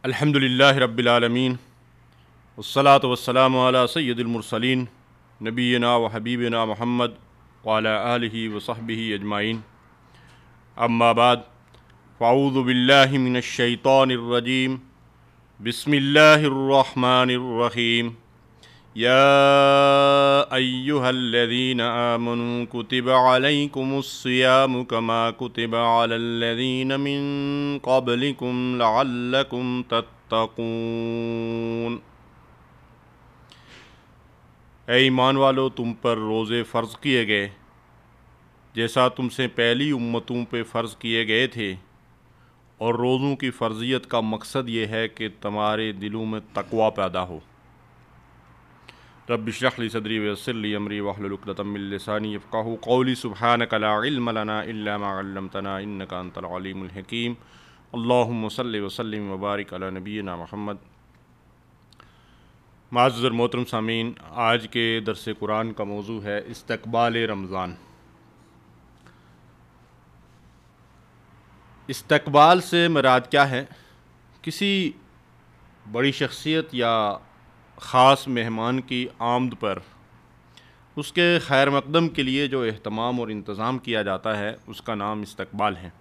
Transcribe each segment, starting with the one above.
الحمدللہ رب العالمین والصلاة والسلام علی سید المرسلین نبینا و حبیبنا محمد وعلی آلہ وصحبہ اجمعین اما بعد فاعوذ باللہ من الشیطان الرجیم بسم اللہ الرحمن الرحیم یا ایہا الذین آمنوا کتب علیکم الصیام کما کتب علی الذین من قبلکم لعلکم تتقون۔ اے ایمان والو، تم پر روزے فرض کیے گئے جیسا تم سے پہلی امتوں پہ فرض کیے گئے تھے، اور روزوں کی فرضیت کا مقصد یہ ہے کہ تمہارے دلوں میں تقوی پیدا ہو۔ رب اشرح لی صدری ویسر لی امری واحلل عقدۃ من لسانی یفقہوا قولی سبحانک لا علم لنا الا ما علمتنا انک انت العلیم الحکیم۔ اللہم صلی وسلم وبارک علی نبینا محمد۔ معزز اور محترم سامعین، آج کے درس قرآن کا موضوع ہے استقبال رمضان۔ استقبال سے مراد کیا ہے؟ کسی بڑی شخصیت یا خاص مہمان کی آمد پر اس کے خیر مقدم کے لیے جو اہتمام اور انتظام کیا جاتا ہے اس کا نام استقبال ہے۔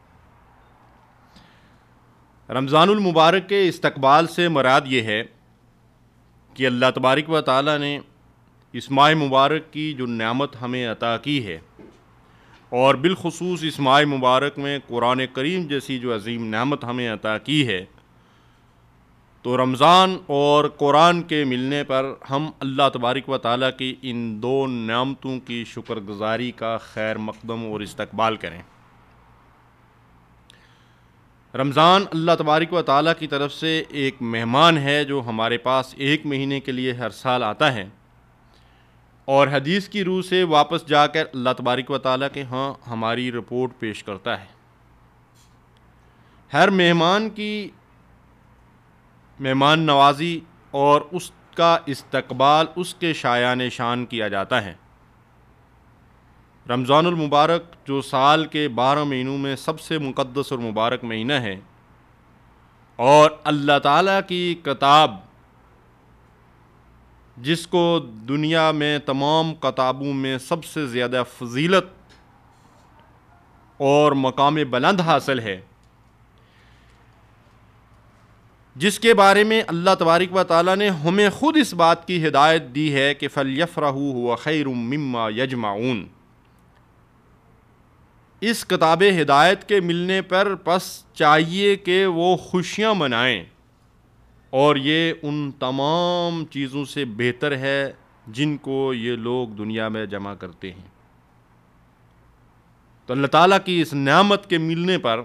رمضان المبارک کے استقبال سے مراد یہ ہے کہ اللہ تبارک و تعالیٰ نے اس ماہ مبارک کی جو نعمت ہمیں عطا کی ہے، اور بالخصوص اس ماہ مبارک میں قرآن کریم جیسی جو عظیم نعمت ہمیں عطا کی ہے، تو رمضان اور قرآن کے ملنے پر ہم اللہ تبارک و تعالیٰ کی ان دو نعمتوں کی شکر گزاری کا خیر مقدم اور استقبال کریں۔ رمضان اللہ تبارک و تعالیٰ کی طرف سے ایک مہمان ہے جو ہمارے پاس ایک مہینے کے لیے ہر سال آتا ہے، اور حدیث کی روح سے واپس جا کر اللہ تبارک و تعالیٰ کے ہاں ہماری رپورٹ پیش کرتا ہے۔ ہر مہمان کی مہمان نوازی اور اس کا استقبال اس کے شایان شان کیا جاتا ہے۔ رمضان المبارک جو سال کے 12 مہینوں میں سب سے مقدس اور مبارک مہینہ ہے، اور اللہ تعالیٰ کی کتاب جس کو دنیا میں تمام کتابوں میں سب سے زیادہ فضیلت اور مقام بلند حاصل ہے، جس کے بارے میں اللہ تبارک و تعالیٰ نے ہمیں خود اس بات کی ہدایت دی ہے کہ فَلْيَفْرَحُوا هُوَ خَيْرٌ مِّمَّا يَجْمَعُونَ۔ اس کتاب ہدایت کے ملنے پر پس چاہیے کہ وہ خوشیاں منائیں، اور یہ ان تمام چیزوں سے بہتر ہے جن کو یہ لوگ دنیا میں جمع کرتے ہیں۔ تو اللہ تعالیٰ کی اس نعمت کے ملنے پر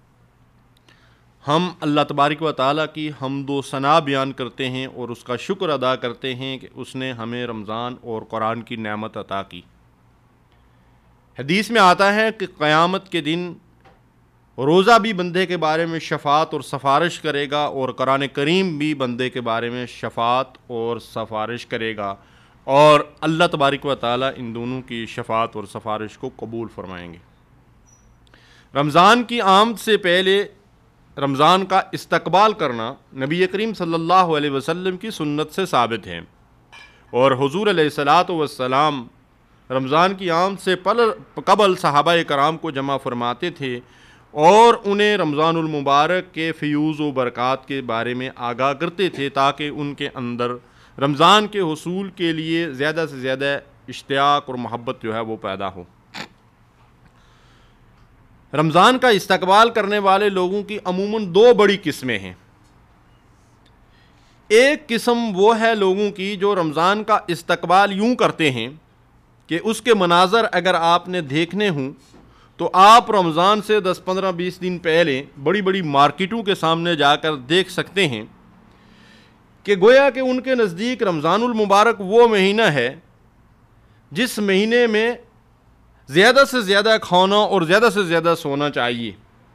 ہم اللہ تبارک و تعالیٰ کی حمد و ثنا بیان کرتے ہیں اور اس کا شکر ادا کرتے ہیں کہ اس نے ہمیں رمضان اور قرآن کی نعمت عطا کی۔ حدیث میں آتا ہے کہ قیامت کے دن روزہ بھی بندے کے بارے میں شفاعت اور سفارش کرے گا، اور قرآن کریم بھی بندے کے بارے میں شفاعت اور سفارش کرے گا، اور اللہ تبارک و تعالیٰ ان دونوں کی شفاعت اور سفارش کو قبول فرمائیں گے۔ رمضان کی آمد سے پہلے رمضان کا استقبال کرنا نبی کریم صلی اللہ علیہ وسلم کی سنت سے ثابت ہے، اور حضور علیہ الصلاۃ والسلام رمضان کی آمد سے قبل صحابہ کرام کو جمع فرماتے تھے اور انہیں رمضان المبارک کے فیوز و برکات کے بارے میں آگاہ کرتے تھے، تاکہ ان کے اندر رمضان کے حصول کے لیے زیادہ سے زیادہ اشتیاق اور محبت جو ہے وہ پیدا ہو۔ رمضان کا استقبال کرنے والے لوگوں کی عموماً دو بڑی قسمیں ہیں۔ ایک قسم وہ ہے لوگوں کی جو رمضان کا استقبال یوں کرتے ہیں کہ اس کے مناظر اگر آپ نے دیکھنے ہوں تو آپ رمضان سے 10-15-20 دن پہلے بڑی بڑی مارکیٹوں کے سامنے جا کر دیکھ سکتے ہیں کہ گویا کہ ان کے نزدیک رمضان المبارک وہ مہینہ ہے جس مہینے میں زیادہ سے زیادہ کھانا اور زیادہ سے زیادہ سونا چاہیے،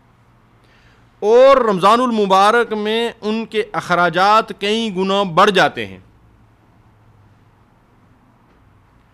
اور رمضان المبارک میں ان کے اخراجات کئی گنا بڑھ جاتے ہیں،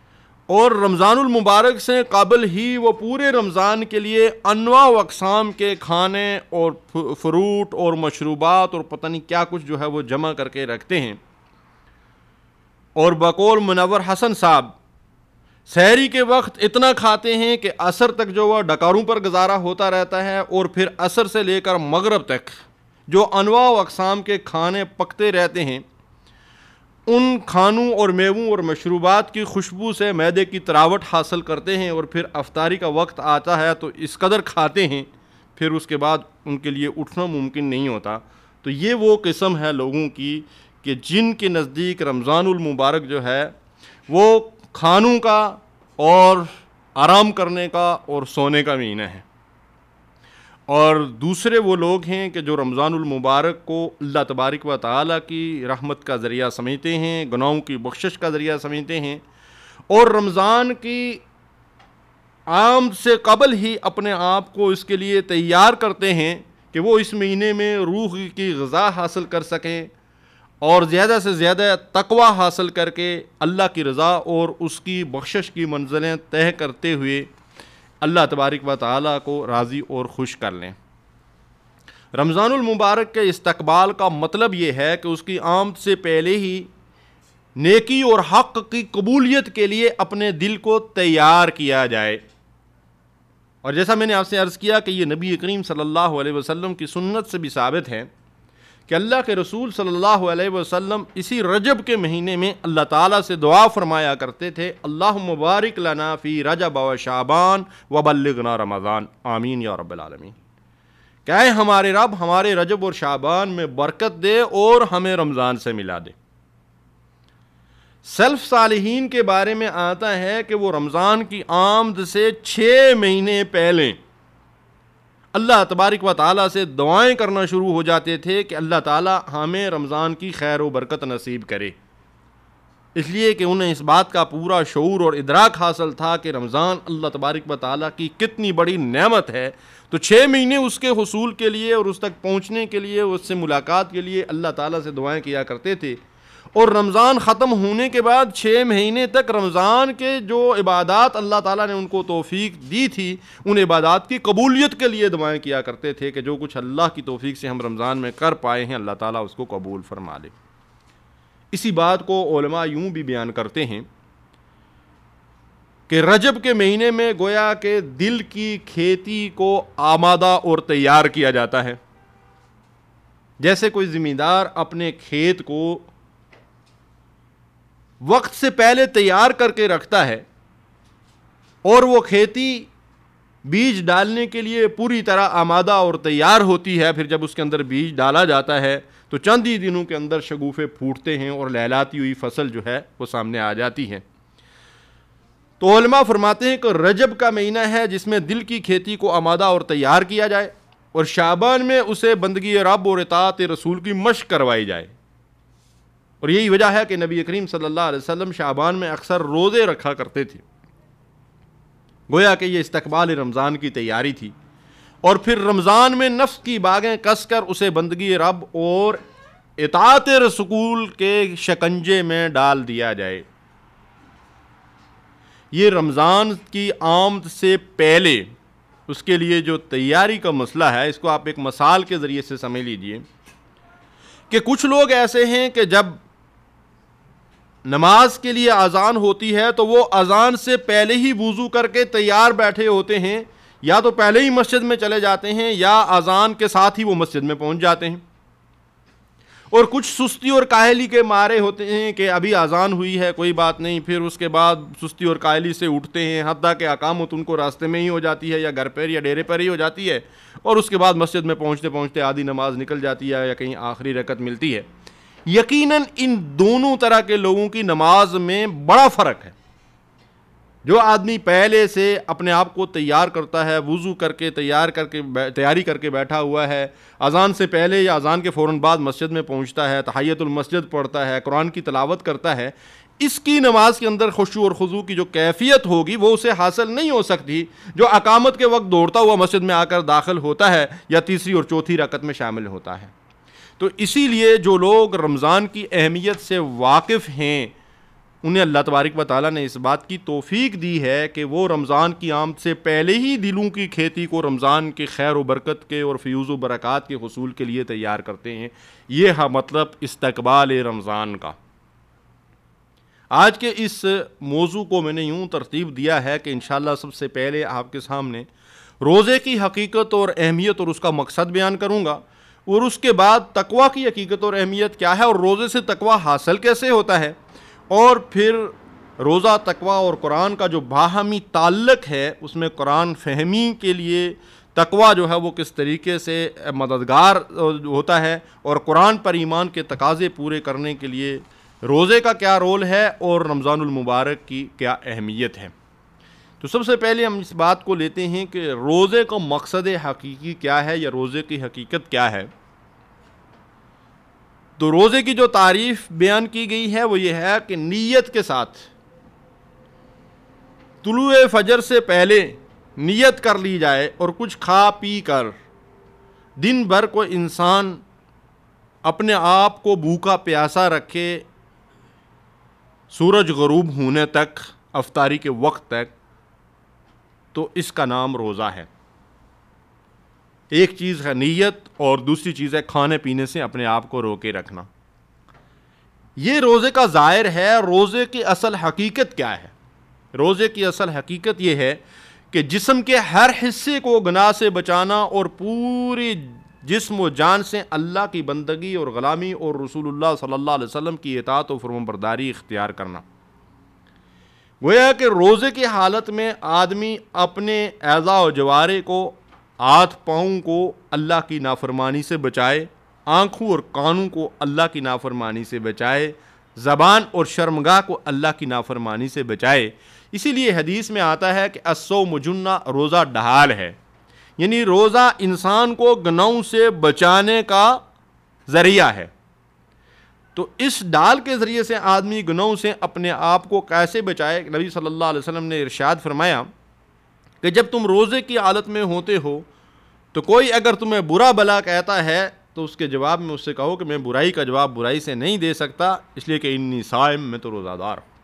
اور رمضان المبارک سے قبل ہی وہ پورے رمضان کے لیے انواع و اقسام کے کھانے اور فروٹ اور مشروبات اور پتہ نہیں کیا کچھ جو ہے وہ جمع کر کے رکھتے ہیں، اور بقول منور حسن صاحب سحری کے وقت اتنا کھاتے ہیں کہ عصر تک جو وہ ڈکاروں پر گزارا ہوتا رہتا ہے، اور پھر عصر سے لے کر مغرب تک جو انواع و اقسام کے کھانے پکتے رہتے ہیں، ان کھانوں اور میووں اور مشروبات کی خوشبو سے معدے کی تراوٹ حاصل کرتے ہیں، اور پھر افطاری کا وقت آتا ہے تو اس قدر کھاتے ہیں پھر اس کے بعد ان کے لیے اٹھنا ممکن نہیں ہوتا۔ تو یہ وہ قسم ہے لوگوں کی کہ جن کے نزدیک رمضان المبارک جو ہے وہ کھانوں کا اور آرام کرنے کا اور سونے کا مہینہ ہے، اور دوسرے وہ لوگ ہیں کہ جو رمضان المبارک کو اللہ تبارک و تعالیٰ کی رحمت کا ذریعہ سمجھتے ہیں، گناہوں کی بخشش کا ذریعہ سمجھتے ہیں، اور رمضان کی آمد سے قبل ہی اپنے آپ کو اس کے لیے تیار کرتے ہیں کہ وہ اس مہینے میں روح کی غذا حاصل کر سکیں اور زیادہ سے زیادہ تقوی حاصل کر کے اللہ کی رضا اور اس کی بخشش کی منزلیں طے کرتے ہوئے اللہ تبارک و تعالیٰ کو راضی اور خوش کر لیں۔ رمضان المبارک کے استقبال کا مطلب یہ ہے کہ اس کی آمد سے پہلے ہی نیکی اور حق کی قبولیت کے لیے اپنے دل کو تیار کیا جائے، اور جیسا میں نے آپ سے عرض کیا کہ یہ نبی کریم صلی اللہ علیہ وسلم کی سنت سے بھی ثابت ہے کہ اللہ کے رسول صلی اللہ علیہ وسلم اسی رجب کے مہینے میں اللہ تعالیٰ سے دعا فرمایا کرتے تھے، اللہم بارک لنا فی رجب و شعبان وبلغنا رمضان، آمین یا رب العالمین۔ کہ اے ہمارے رب ہمارے رجب اور شعبان میں برکت دے اور ہمیں رمضان سے ملا دے۔ سلف صالحین کے بارے میں آتا ہے کہ وہ رمضان کی آمد سے 6 مہینے پہلے اللہ تبارک و تعالیٰ سے دعائیں کرنا شروع ہو جاتے تھے کہ اللہ تعالیٰ ہمیں رمضان کی خیر و برکت نصیب کرے، اس لیے کہ انہیں اس بات کا پورا شعور اور ادراک حاصل تھا کہ رمضان اللہ تبارک و تعالیٰ کی کتنی بڑی نعمت ہے۔ تو 6 مہینے اس کے حصول کے لیے اور اس تک پہنچنے کے لیے، اس سے ملاقات کے لیے اللہ تعالیٰ سے دعائیں کیا کرتے تھے، اور رمضان ختم ہونے کے بعد 6 مہینے تک رمضان کے جو عبادات اللہ تعالیٰ نے ان کو توفیق دی تھی ان عبادات کی قبولیت کے لیے دعائیں کیا کرتے تھے کہ جو کچھ اللہ کی توفیق سے ہم رمضان میں کر پائے ہیں اللہ تعالیٰ اس کو قبول فرما لے۔ اسی بات کو علماء یوں بھی بیان کرتے ہیں کہ رجب کے مہینے میں گویا کہ دل کی کھیتی کو آمادہ اور تیار کیا جاتا ہے، جیسے کوئی زمیندار اپنے کھیت کو وقت سے پہلے تیار کر کے رکھتا ہے، اور وہ کھیتی بیج ڈالنے کے لیے پوری طرح آمادہ اور تیار ہوتی ہے۔ پھر جب اس کے اندر بیج ڈالا جاتا ہے تو چند ہی دنوں کے اندر شگوفے پھوٹتے ہیں اور لہلاتی ہوئی فصل جو ہے وہ سامنے آ جاتی ہے۔ تو علماء فرماتے ہیں کہ رجب کا مہینہ ہے جس میں دل کی کھیتی کو آمادہ اور تیار کیا جائے، اور شعبان میں اسے بندگی رب اور اطاعت رسول کی مشق کروائی جائے، اور یہی وجہ ہے کہ نبی کریم صلی اللہ علیہ وسلم شعبان میں اکثر روزے رکھا کرتے تھے، گویا کہ یہ استقبال رمضان کی تیاری تھی۔ اور پھر رمضان میں نفس کی باغیں کس کر اسے بندگی رب اور اطاعت رسول کے شکنجے میں ڈال دیا جائے۔ یہ رمضان کی آمد سے پہلے اس کے لیے جو تیاری کا مسئلہ ہے، اس کو آپ ایک مثال کے ذریعے سے سمجھ لیجئے کہ کچھ لوگ ایسے ہیں کہ جب نماز کے لیے اذان ہوتی ہے تو وہ اذان سے پہلے ہی وضو کر کے تیار بیٹھے ہوتے ہیں، یا تو پہلے ہی مسجد میں چلے جاتے ہیں یا اذان کے ساتھ ہی وہ مسجد میں پہنچ جاتے ہیں، اور کچھ سستی اور کاہلی کے مارے ہوتے ہیں کہ ابھی اذان ہوئی ہے کوئی بات نہیں، پھر اس کے بعد سستی اور کاہلی سے اٹھتے ہیں، حتیٰ کہ اقامت ان کو راستے میں ہی ہو جاتی ہے یا گھر پر یا ڈیرے پر ہی ہو جاتی ہے، اور اس کے بعد مسجد میں پہنچتے پہنچتے آدھی نماز نکل جاتی ہے یا کہیں آخری رکعت ملتی ہے۔ یقیناً ان دونوں طرح کے لوگوں کی نماز میں بڑا فرق ہے۔ جو آدمی پہلے سے اپنے آپ کو تیار کرتا ہے، وضو کر کے تیاری کر کے بیٹھا ہوا ہے، اذان سے پہلے یا اذان کے فوراً بعد مسجد میں پہنچتا ہے، تحیۃ المسجد پڑھتا ہے، قرآن کی تلاوت کرتا ہے، اس کی نماز کے اندر خشوع اور خضوع کی جو کیفیت ہوگی وہ اسے حاصل نہیں ہو سکتی جو اقامت کے وقت دوڑتا ہوا مسجد میں آ کر داخل ہوتا ہے یا تیسری اور چوتھی رکعت میں شامل ہوتا ہے۔ تو اسی لیے جو لوگ رمضان کی اہمیت سے واقف ہیں انہیں اللہ تبارک و تعالیٰ نے اس بات کی توفیق دی ہے کہ وہ رمضان کی آمد سے پہلے ہی دلوں کی کھیتی کو رمضان کے خیر و برکت کے اور فیوز و برکات کے حصول کے لیے تیار کرتے ہیں۔ یہ ہے مطلب استقبال رمضان کا۔ آج کے اس موضوع کو میں نے یوں ترتیب دیا ہے کہ انشاءاللہ سب سے پہلے آپ کے سامنے روزے کی حقیقت اور اہمیت اور اس کا مقصد بیان کروں گا، اور اس کے بعد تقویٰ کی حقیقت اور اہمیت کیا ہے اور روزے سے تقویٰ حاصل کیسے ہوتا ہے، اور پھر روزہ، تقویٰ اور قرآن کا جو باہمی تعلق ہے اس میں قرآن فہمی کے لیے تقویٰ جو ہے وہ کس طریقے سے مددگار ہوتا ہے، اور قرآن پر ایمان کے تقاضے پورے کرنے کے لیے روزے کا کیا رول ہے اور رمضان المبارک کی کیا اہمیت ہے۔ تو سب سے پہلے ہم اس بات کو لیتے ہیں کہ روزے کا مقصد حقیقی کیا ہے یا روزے کی حقیقت کیا ہے۔ تو روزے کی جو تعریف بیان کی گئی ہے وہ یہ ہے کہ نیت کے ساتھ طلوع فجر سے پہلے نیت کر لی جائے اور کچھ کھا پی کر دن بھر کو انسان اپنے آپ کو بھوکا پیاسا رکھے سورج غروب ہونے تک، افطاری کے وقت تک، تو اس کا نام روزہ ہے۔ ایک چیز ہے نیت اور دوسری چیز ہے کھانے پینے سے اپنے آپ کو روکے رکھنا۔ یہ روزے کا ظاہر ہے۔ روزے کی اصل حقیقت کیا ہے؟ روزے کی اصل حقیقت یہ ہے کہ جسم کے ہر حصے کو گناہ سے بچانا اور پوری جسم و جان سے اللہ کی بندگی اور غلامی اور رسول اللہ صلی اللہ علیہ وسلم کی اطاعت و فرمانبرداری اختیار کرنا۔ گویا کہ روزے کی حالت میں آدمی اپنے اعضاء و جوارے کو، ہاتھ پاؤں کو اللہ کی نافرمانی سے بچائے، آنکھوں اور کانوں کو اللہ کی نافرمانی سے بچائے، زبان اور شرمگاہ کو اللہ کی نافرمانی سے بچائے۔ اسی لیے حدیث میں آتا ہے کہ الصوم جنہ، روزہ ڈھال ہے، یعنی روزہ انسان کو گناہوں سے بچانے کا ذریعہ ہے۔ تو اس ڈال کے ذریعے سے آدمی گناہوں سے اپنے آپ کو کیسے بچائے؟ نبی صلی اللہ علیہ وسلم نے ارشاد فرمایا کہ جب تم روزے کی حالت میں ہوتے ہو تو کوئی اگر تمہیں برا بلا کہتا ہے تو اس کے جواب میں اس سے کہو کہ میں برائی کا جواب برائی سے نہیں دے سکتا، اس لیے کہ انی صائم، میں تو روزہ دار ہوں۔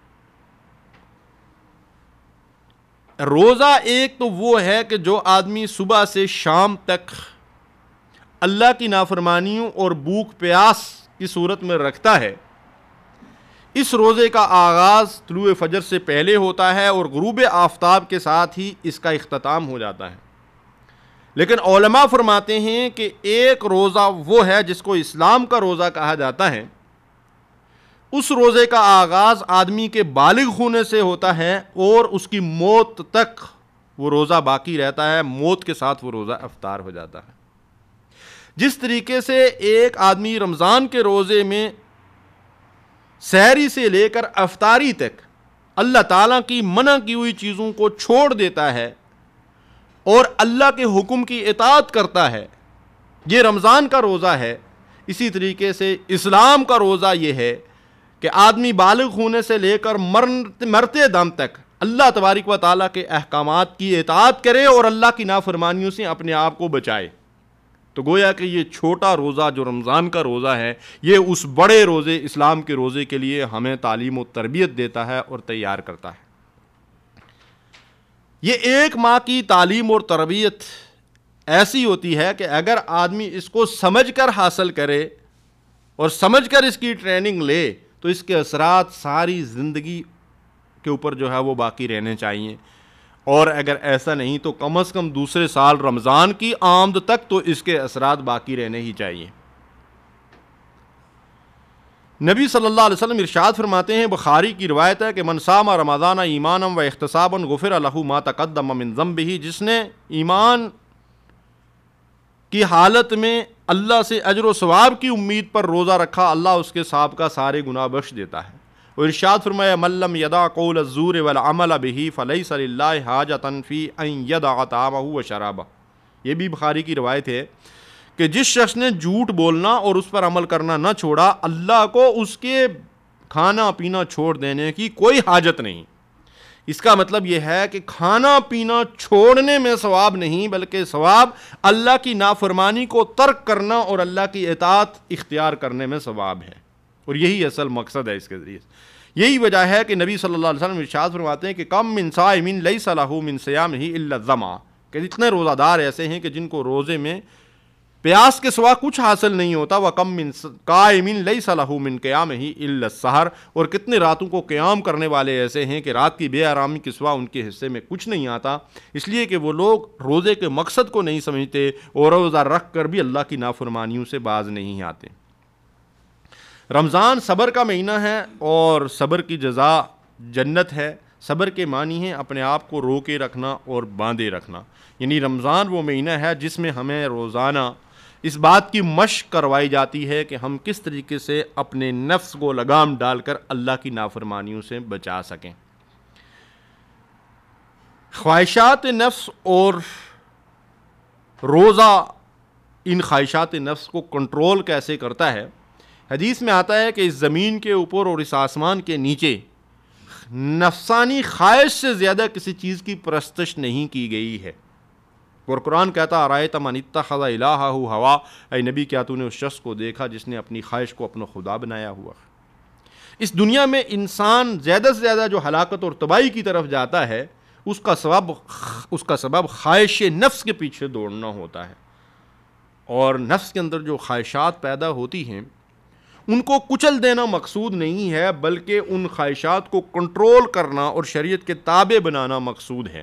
روزہ ایک تو وہ ہے کہ جو آدمی صبح سے شام تک اللہ کی نافرمانیوں اور بھوک پیاس کی صورت میں رکھتا ہے۔ اس روزے کا آغاز طلوع فجر سے پہلے ہوتا ہے اور غروب آفتاب کے ساتھ ہی اس کا اختتام ہو جاتا ہے۔ لیکن علماء فرماتے ہیں کہ ایک روزہ وہ ہے جس کو اسلام کا روزہ کہا جاتا ہے۔ اس روزے کا آغاز آدمی کے بالغ ہونے سے ہوتا ہے اور اس کی موت تک وہ روزہ باقی رہتا ہے، موت کے ساتھ وہ روزہ افطار ہو جاتا ہے۔ جس طریقے سے ایک آدمی رمضان کے روزے میں سحری سے لے کر افطاری تک اللہ تعالیٰ کی منع کی ہوئی چیزوں کو چھوڑ دیتا ہے اور اللہ کے حکم کی اطاعت کرتا ہے، یہ رمضان کا روزہ ہے۔ اسی طریقے سے اسلام کا روزہ یہ ہے کہ آدمی بالغ ہونے سے لے کر مرتے دم تک اللہ تبارک و تعالیٰ کے احکامات کی اطاعت کرے اور اللہ کی نافرمانیوں سے اپنے آپ کو بچائے۔ تو گویا کہ یہ چھوٹا روزہ جو رمضان کا روزہ ہے، یہ اس بڑے روزے اسلام کے روزے کے لیے ہمیں تعلیم و تربیت دیتا ہے اور تیار کرتا ہے۔ یہ ایک ماہ کی تعلیم اور تربیت ایسی ہوتی ہے کہ اگر آدمی اس کو سمجھ کر حاصل کرے اور سمجھ کر اس کی ٹریننگ لے تو اس کے اثرات ساری زندگی کے اوپر جو ہے وہ باقی رہنے چاہیے، اور اگر ایسا نہیں تو کم از کم دوسرے سال رمضان کی آمد تک تو اس کے اثرات باقی رہنے ہی چاہیے۔ نبی صلی اللہ علیہ وسلم ارشاد فرماتے ہیں، بخاری کی روایت ہے کہ من صام رمضان ایمانا و احتسابا غفر له ما تقدم من ذنبه، جس نے ایمان کی حالت میں اللہ سے اجر و ثواب کی امید پر روزہ رکھا، اللہ اس کے سابقہ سارے گناہ بخش دیتا ہے۔ اور ارشاد فرمایا من لم یدع قول الزور والعمل به فلیس للہ حاجۃ فی ان یدع طعامہ وشرابہ۔ یہ بھی بخاری کی روایت ہے کہ جس شخص نے جھوٹ بولنا اور اس پر عمل کرنا نہ چھوڑا، اللہ کو اس کے کھانا پینا چھوڑ دینے کی کوئی حاجت نہیں۔ اس کا مطلب یہ ہے کہ کھانا پینا چھوڑنے میں ثواب نہیں، بلکہ ثواب اللہ کی نافرمانی کو ترک کرنا اور اللہ کی اطاعت اختیار کرنے میں ثواب ہے، اور یہی اصل مقصد ہے اس کے ذریعے۔ یہی وجہ ہے کہ نبی صلی اللہ علیہ وسلم ارشاد فرماتے ہیں کہ کم من صائم لیس لہ من صیامہ الا الظمأ، کہ اتنے روزہ دار ایسے ہیں کہ جن کو روزے میں پیاس کے سوا کچھ حاصل نہیں ہوتا، وَكَم مِّن قَائِمٍ لَيْسَ لَهُ مِن قِيَامِهِ إِلَّا السَّحَرُ، اور کتنے راتوں کو قیام کرنے والے ایسے ہیں کہ رات کی بے آرامی کے سوا ان کے حصے میں کچھ نہیں آتا، اس لیے کہ وہ لوگ روزے کے مقصد کو نہیں سمجھتے اور روزہ رکھ کر بھی اللہ کی نافرمانیوں سے باز نہیں آتے۔ رمضان صبر کا مہینہ ہے اور صبر کی جزا جنت ہے۔ صبر کے معنی ہیں اپنے آپ کو روکے رکھنا اور باندھے رکھنا، یعنی رمضان وہ مہینہ ہے جس میں ہمیں روزانہ اس بات کی مشق کروائی جاتی ہے کہ ہم کس طریقے سے اپنے نفس کو لگام ڈال کر اللہ کی نافرمانیوں سے بچا سکیں۔ خواہشات نفس اور روزہ ان خواہشات نفس کو کنٹرول کیسے کرتا ہے؟ حدیث میں آتا ہے کہ اس زمین کے اوپر اور اس آسمان کے نیچے نفسانی خواہش سے زیادہ کسی چیز کی پرستش نہیں کی گئی ہے، اور قرآن کہتا ارائیت من اتخذ الہہ ہوا، اے نبی کیا تو نے اس شخص کو دیکھا جس نے اپنی خواہش کو اپنا خدا بنایا ہوا۔ اس دنیا میں انسان زیادہ سے زیادہ جو ہلاکت اور تباہی کی طرف جاتا ہے اس کا سبب خواہش نفس کے پیچھے دوڑنا ہوتا ہے، اور نفس کے اندر جو خواہشات پیدا ہوتی ہیں ان کو کچل دینا مقصود نہیں ہے، بلکہ ان خواہشات کو کنٹرول کرنا اور شریعت کے تابع بنانا مقصود ہے۔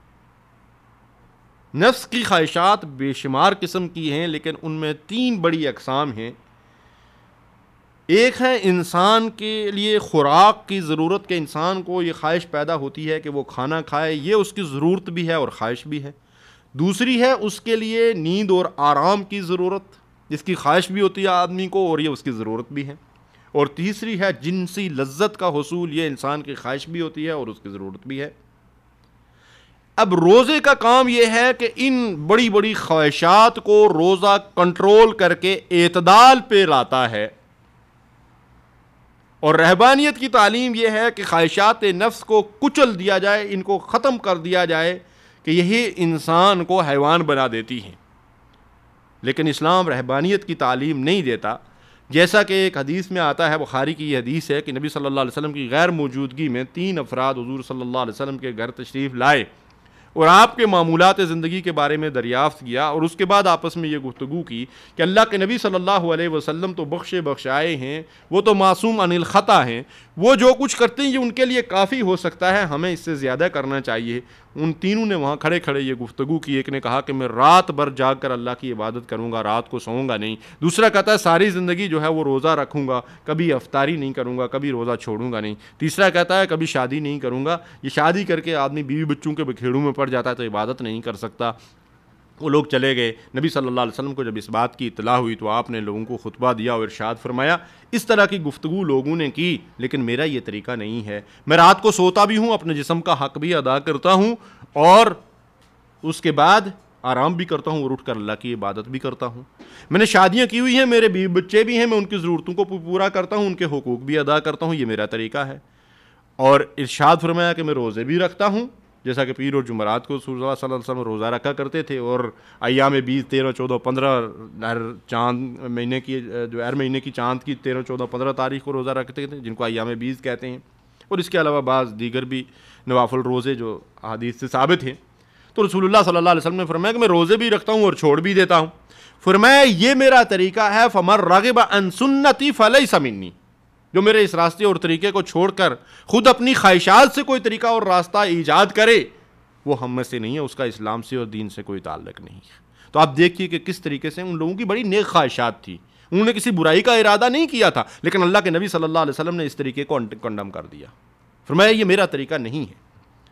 نفس کی خواہشات بے شمار قسم کی ہیں، لیکن ان میں 3 بڑی اقسام ہیں۔ ایک ہے انسان کے لیے خوراک کی ضرورت، کہ انسان کو یہ خواہش پیدا ہوتی ہے کہ وہ کھانا کھائے، یہ اس کی ضرورت بھی ہے اور خواہش بھی ہے۔ دوسری ہے اس کے لیے نیند اور آرام کی ضرورت، جس کی خواہش بھی ہوتی ہے آدمی کو اور یہ اس کی ضرورت بھی ہے۔ اور تیسری ہے جنسی لذت کا حصول، یہ انسان کی خواہش بھی ہوتی ہے اور اس کی ضرورت بھی ہے۔ اب روزے کا کام یہ ہے کہ ان بڑی بڑی خواہشات کو روزہ کنٹرول کر کے اعتدال پہ لاتا ہے، اور رہبانیت کی تعلیم یہ ہے کہ خواہشات نفس کو کچل دیا جائے، ان کو ختم کر دیا جائے، کہ یہی انسان کو حیوان بنا دیتی ہیں۔ لیکن اسلام رہبانیت کی تعلیم نہیں دیتا، جیسا کہ ایک حدیث میں آتا ہے، بخاری کی یہ حدیث ہے کہ نبی صلی اللہ علیہ وسلم کی غیر موجودگی میں 3 افراد حضور صلی اللہ علیہ وسلم کے گھر تشریف لائے اور آپ کے معمولات زندگی کے بارے میں دریافت کیا، اور اس کے بعد آپس میں یہ گفتگو کی کہ اللہ کے نبی صلی اللہ علیہ وسلم تو بخشے بخشائے ہیں، وہ تو معصوم عن الخطا ہیں، وہ جو کچھ کرتے ہیں یہ ان کے لیے کافی ہو سکتا ہے، ہمیں اس سے زیادہ کرنا چاہیے۔ ان تینوں نے وہاں کھڑے کھڑے یہ گفتگو کی۔ ایک نے کہا کہ میں رات بھر جاگ کر اللہ کی عبادت کروں گا، رات کو سوؤں گا نہیں۔ دوسرا کہتا ہے ساری زندگی جو ہے وہ روزہ رکھوں گا، کبھی افطاری نہیں کروں گا، کبھی روزہ چھوڑوں گا نہیں۔ تیسرا کہتا ہے کبھی شادی نہیں کروں گا۔ یہ شادی کر کے آدمی بیوی بچوں کے بکھیڑوں میں پڑ جاتا ہے تو عبادت نہیں کر سکتا۔ وہ لوگ چلے گئے۔ نبی صلی اللہ علیہ وسلم کو جب اس بات کی اطلاع ہوئی تو آپ نے لوگوں کو خطبہ دیا اور ارشاد فرمایا اس طرح کی گفتگو لوگوں نے کی، لیکن میرا یہ طریقہ نہیں ہے۔ میں رات کو سوتا بھی ہوں، اپنے جسم کا حق بھی ادا کرتا ہوں، اور اس کے بعد آرام بھی کرتا ہوں اور اٹھ کر اللہ کی عبادت بھی کرتا ہوں۔ میں نے شادیاں کی ہوئی ہیں، میرے بیوی بچے بھی ہیں، میں ان کی ضرورتوں کو پورا کرتا ہوں، ان کے حقوق بھی ادا کرتا ہوں، یہ میرا طریقہ ہے۔ اور ارشاد فرمایا کہ میں روزے بھی رکھتا ہوں، جیسا کہ پیر اور جمعرات کو رسول اللہ صلی اللہ علیہ وسلم روزہ رکھا کرتے تھے، اور ایام 20 13 14 15 ہر چاند مہینے کی جو ہر مہینے کی چاند کی 13 14 15 تاریخ کو روزہ رکھتے تھے، جن کو ایام 20 کہتے ہیں۔ اور اس کے علاوہ بعض دیگر بھی نوافل روزے جو حدیث سے ثابت ہیں۔ تو رسول اللہ صلی اللہ علیہ وسلم نے فرمایا کہ میں روزے بھی رکھتا ہوں اور چھوڑ بھی دیتا ہوں۔ فرمایا یہ میرا طریقہ ہے، فمن رغب عن سنتی فلیس منی، جو میرے اس راستے اور طریقے کو چھوڑ کر خود اپنی خواہشات سے کوئی طریقہ اور راستہ ایجاد کرے وہ ہم میں سے نہیں ہے، اس کا اسلام سے اور دین سے کوئی تعلق نہیں ہے۔ تو آپ دیکھیے کہ کس طریقے سے ان لوگوں کی بڑی نیک خواہشات تھی، انہوں نے کسی برائی کا ارادہ نہیں کیا تھا، لیکن اللہ کے نبی صلی اللہ علیہ وسلم نے اس طریقے کو کنڈم کر دیا، فرمایا یہ میرا طریقہ نہیں ہے۔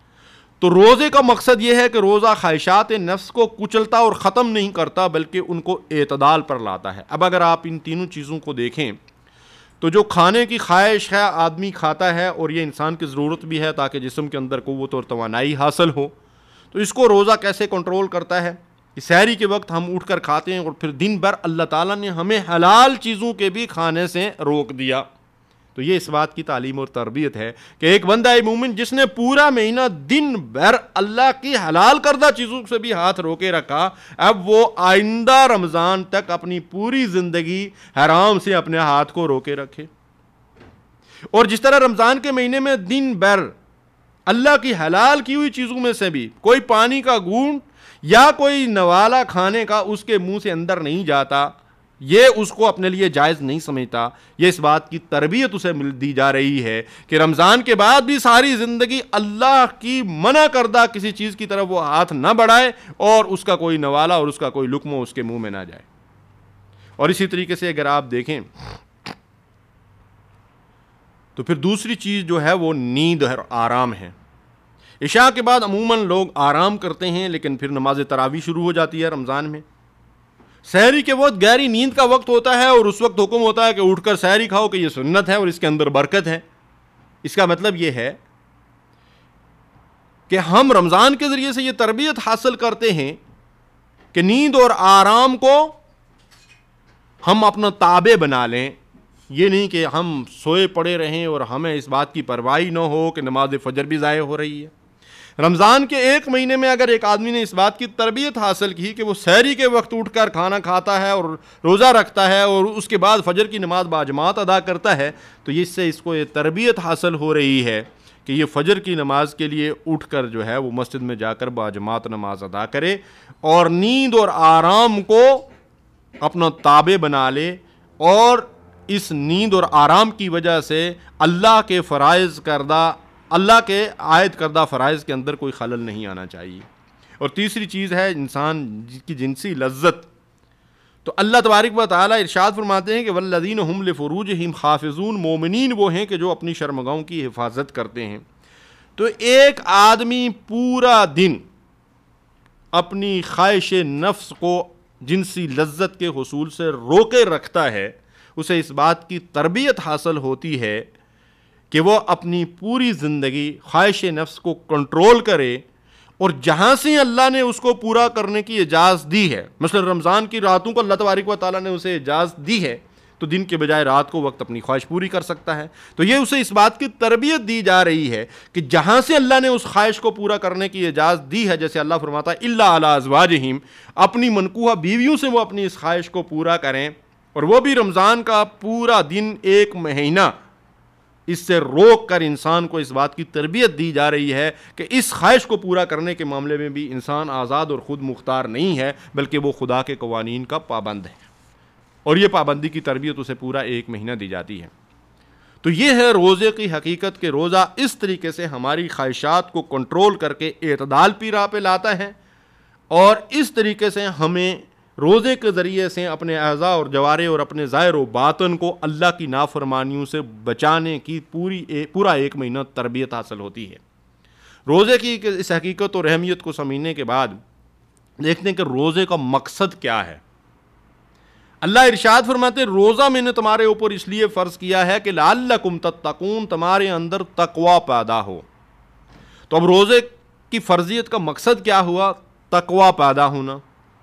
تو روزے کا مقصد یہ ہے کہ روزہ خواہشات نفس کو کچلتا اور ختم نہیں کرتا بلکہ ان کو اعتدال پر لاتا ہے۔ اب اگر آپ ان تینوں چیزوں کو دیکھیں تو جو کھانے کی خواہش ہے آدمی کھاتا ہے، اور یہ انسان کی ضرورت بھی ہے تاکہ جسم کے اندر قوت اور توانائی حاصل ہو، تو اس کو روزہ کیسے کنٹرول کرتا ہے؟ سحری کے وقت ہم اٹھ کر کھاتے ہیں اور پھر دن بھر اللہ تعالیٰ نے ہمیں حلال چیزوں کے بھی کھانے سے روک دیا۔ تو یہ اس بات کی تعلیم اور تربیت ہے کہ ایک بندہ مومن جس نے پورا مہینہ دن بھر اللہ کی حلال کردہ چیزوں سے بھی ہاتھ روکے رکھا، اب وہ آئندہ رمضان تک اپنی پوری زندگی حرام سے اپنے ہاتھ کو روکے رکھے۔ اور جس طرح رمضان کے مہینے میں دن بھر اللہ کی حلال کی ہوئی چیزوں میں سے بھی کوئی پانی کا گھونٹ یا کوئی نوالا کھانے کا اس کے منہ سے اندر نہیں جاتا، یہ اس کو اپنے لیے جائز نہیں سمجھتا، یہ اس بات کی تربیت اسے دی جا رہی ہے کہ رمضان کے بعد بھی ساری زندگی اللہ کی منع کردہ کسی چیز کی طرف وہ ہاتھ نہ بڑھائے اور اس کا کوئی نوالا اور اس کا کوئی لقمہ اس کے منہ میں نہ جائے۔ اور اسی طریقے سے اگر آپ دیکھیں تو پھر دوسری چیز جو ہے وہ نیند اور آرام ہے۔ عشاء کے بعد عموماً لوگ آرام کرتے ہیں، لیکن پھر نماز تراویح شروع ہو جاتی ہے رمضان میں۔ سحری کے وقت گہری نیند کا وقت ہوتا ہے اور اس وقت حکم ہوتا ہے کہ اٹھ کر سحری کھاؤ کہ یہ سنت ہے اور اس کے اندر برکت ہے۔ اس کا مطلب یہ ہے کہ ہم رمضان کے ذریعے سے یہ تربیت حاصل کرتے ہیں کہ نیند اور آرام کو ہم اپنا تابع بنا لیں، یہ نہیں کہ ہم سوئے پڑے رہیں اور ہمیں اس بات کی پرواہ نہ ہو کہ نماز فجر بھی ضائع ہو رہی ہے۔ رمضان کے ایک مہینے میں اگر ایک آدمی نے اس بات کی تربیت حاصل کی کہ وہ سحری کے وقت اٹھ کر کھانا کھاتا ہے اور روزہ رکھتا ہے اور اس کے بعد فجر کی نماز باجماعت ادا کرتا ہے، تو اس سے اس کو یہ تربیت حاصل ہو رہی ہے کہ یہ فجر کی نماز کے لیے اٹھ کر جو ہے وہ مسجد میں جا کر باجماعت نماز ادا کرے اور نیند اور آرام کو اپنا تابع بنا لے، اور اس نیند اور آرام کی وجہ سے اللہ کے عائد کردہ فرائض کے اندر کوئی خلل نہیں آنا چاہیے۔ اور تیسری چیز ہے انسان کی جنسی لذت۔ تو اللہ تبارک و تعالیٰ ارشاد فرماتے ہیں کہ والذین هم لفروجہم حافظون، مومنین وہ ہیں کہ جو اپنی شرمگاہوں کی حفاظت کرتے ہیں۔ تو ایک آدمی پورا دن اپنی خواہش نفس کو جنسی لذت کے حصول سے روکے رکھتا ہے، اسے اس بات کی تربیت حاصل ہوتی ہے کہ وہ اپنی پوری زندگی خواہش نفس کو کنٹرول کرے، اور جہاں سے اللہ نے اس کو پورا کرنے کی اجازت دی ہے، مثلا رمضان کی راتوں کو اللہ تبارک و تعالیٰ نے اسے اجازت دی ہے تو دن کے بجائے رات کو وقت اپنی خواہش پوری کر سکتا ہے۔ تو یہ اسے اس بات کی تربیت دی جا رہی ہے کہ جہاں سے اللہ نے اس خواہش کو پورا کرنے کی اجازت دی ہے، جیسے اللہ فرماتا ہے الا علی ازواجہم، اپنی منکوحہ بیویوں سے وہ اپنی اس خواہش کو پورا کریں، اور وہ بھی رمضان کا پورا دن ایک مہینہ۔ اس سے روک کر انسان کو اس بات کی تربیت دی جا رہی ہے کہ اس خواہش کو پورا کرنے کے معاملے میں بھی انسان آزاد اور خود مختار نہیں ہے، بلکہ وہ خدا کے قوانین کا پابند ہے، اور یہ پابندی کی تربیت اسے پورا ایک مہینہ دی جاتی ہے۔ تو یہ ہے روزے کی حقیقت کہ روزہ اس طریقے سے ہماری خواہشات کو کنٹرول کر کے اعتدال کی راہ پہ لاتا ہے، اور اس طریقے سے ہمیں روزے کے ذریعے سے اپنے اعضاء اور جوارح اور اپنے ظاہر و باطن کو اللہ کی نافرمانیوں سے بچانے کی پورا ایک مہینہ تربیت حاصل ہوتی ہے۔ روزے کی اس حقیقت اور اہمیت کو سمجھنے کے بعد دیکھتے ہیں کہ روزے کا مقصد کیا ہے۔ اللہ ارشاد فرماتے ہیں روزہ میں نے تمہارے اوپر اس لیے فرض کیا ہے کہ لعلکم تتقون، تمہارے اندر تقوی پیدا ہو۔ تو اب روزے کی فرضیت کا مقصد کیا ہوا؟ تقوی پیدا ہونا۔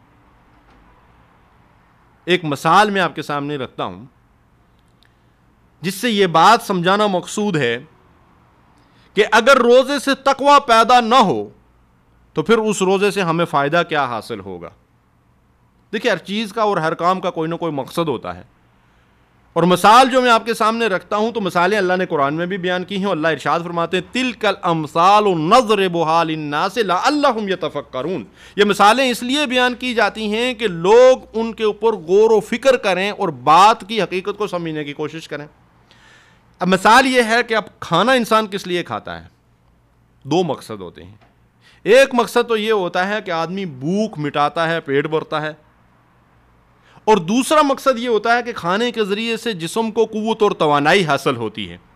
ایک مثال میں آپ کے سامنے رکھتا ہوں جس سے یہ بات سمجھانا مقصود ہے کہ اگر روزے سے تقوی پیدا نہ ہو تو پھر اس روزے سے ہمیں فائدہ کیا حاصل ہوگا؟ دیکھیں، ہر چیز کا اور ہر کام کا کوئی نہ کوئی مقصد ہوتا ہے، اور مثال جو میں آپ کے سامنے رکھتا ہوں تو مثالیں اللہ نے قرآن میں بھی بیان کی ہیں، اور اللہ ارشاد فرماتے ہیں تِلْكَ الْأَمْثَالُ نَضْرِبُهَا لِلنَّاسِ لَعَلَّهُمْ يَتَفَكَّرُونَ۔ یہ مثالیں اس لیے بیان کی جاتی ہیں کہ لوگ ان کے اوپر غور و فکر کریں اور بات کی حقیقت کو سمجھنے کی کوشش کریں۔ اب مثال یہ ہے کہ اب کھانا انسان کس لیے کھاتا ہے؟ دو مقصد ہوتے ہیں۔ ایک مقصد تو یہ ہوتا ہے کہ آدمی بھوک مٹاتا ہے، پیٹ بھرتا ہے، اور دوسرا مقصد یہ ہوتا ہے کہ کھانے کے ذریعے سے جسم کو قوت اور توانائی حاصل ہوتی ہے۔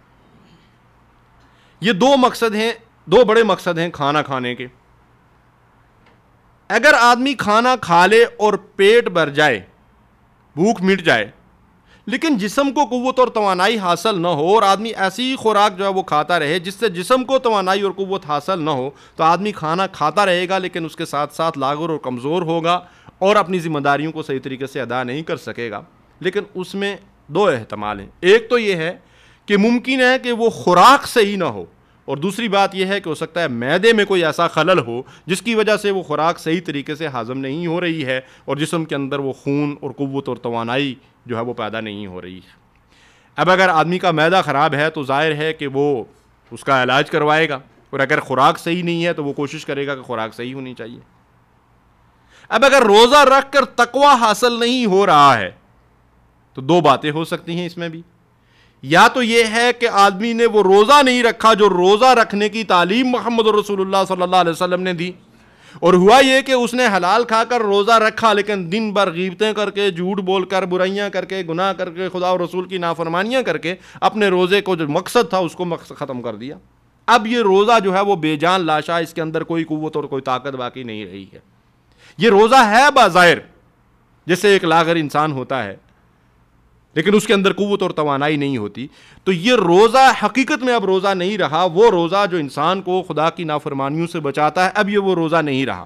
یہ دو مقصد ہیں، دو بڑے مقصد ہیں کھانا کھانے کے۔ اگر آدمی کھانا کھا لے اور پیٹ بھر جائے، بھوک مٹ جائے، لیکن جسم کو قوت اور توانائی حاصل نہ ہو، اور آدمی ایسی خوراک جو ہے وہ کھاتا رہے جس سے جسم کو توانائی اور قوت حاصل نہ ہو، تو آدمی کھانا کھاتا رہے گا لیکن اس کے ساتھ ساتھ لاغر اور کمزور ہوگا اور اپنی ذمہ داریوں کو صحیح طریقے سے ادا نہیں کر سکے گا۔ لیکن اس میں دو احتمال ہیں، ایک تو یہ ہے کہ ممکن ہے کہ وہ خوراک صحیح نہ ہو، اور دوسری بات یہ ہے کہ ہو سکتا ہے معدے میں کوئی ایسا خلل ہو جس کی وجہ سے وہ خوراک صحیح طریقے سے ہضم نہیں ہو رہی ہے اور جسم کے اندر وہ خون اور قوت اور توانائی جو ہے وہ پیدا نہیں ہو رہی ہے۔ اب اگر آدمی کا معدہ خراب ہے تو ظاہر ہے کہ وہ اس کا علاج کروائے گا، اور اگر خوراک صحیح نہیں ہے تو وہ کوشش کرے گا کہ خوراک صحیح ہونی چاہیے۔ اب اگر روزہ رکھ کر تقویٰ حاصل نہیں ہو رہا ہے تو دو باتیں ہو سکتی ہیں اس میں بھی، یا تو یہ ہے کہ آدمی نے وہ روزہ نہیں رکھا جو روزہ رکھنے کی تعلیم محمد رسول اللہ صلی اللہ علیہ وسلم نے دی، اور ہوا یہ کہ اس نے حلال کھا کر روزہ رکھا لیکن دن بھر غیبتیں کر کے، جھوٹ بول کر، برائیاں کر کے، گناہ کر کے، خدا اور رسول کی نافرمانیاں کر کے اپنے روزے کو جو مقصد تھا اس کو ختم کر دیا۔ اب یہ روزہ جو ہے وہ بے جان لاشا، اس کے اندر کوئی قوت اور کوئی طاقت باقی نہیں رہی ہے۔ یہ روزہ ہے بظاہر جیسے ایک لاغر انسان ہوتا ہے لیکن اس کے اندر قوت اور توانائی نہیں ہوتی، تو یہ روزہ حقیقت میں اب روزہ نہیں رہا۔ وہ روزہ جو انسان کو خدا کی نافرمانیوں سے بچاتا ہے، اب یہ وہ روزہ نہیں رہا۔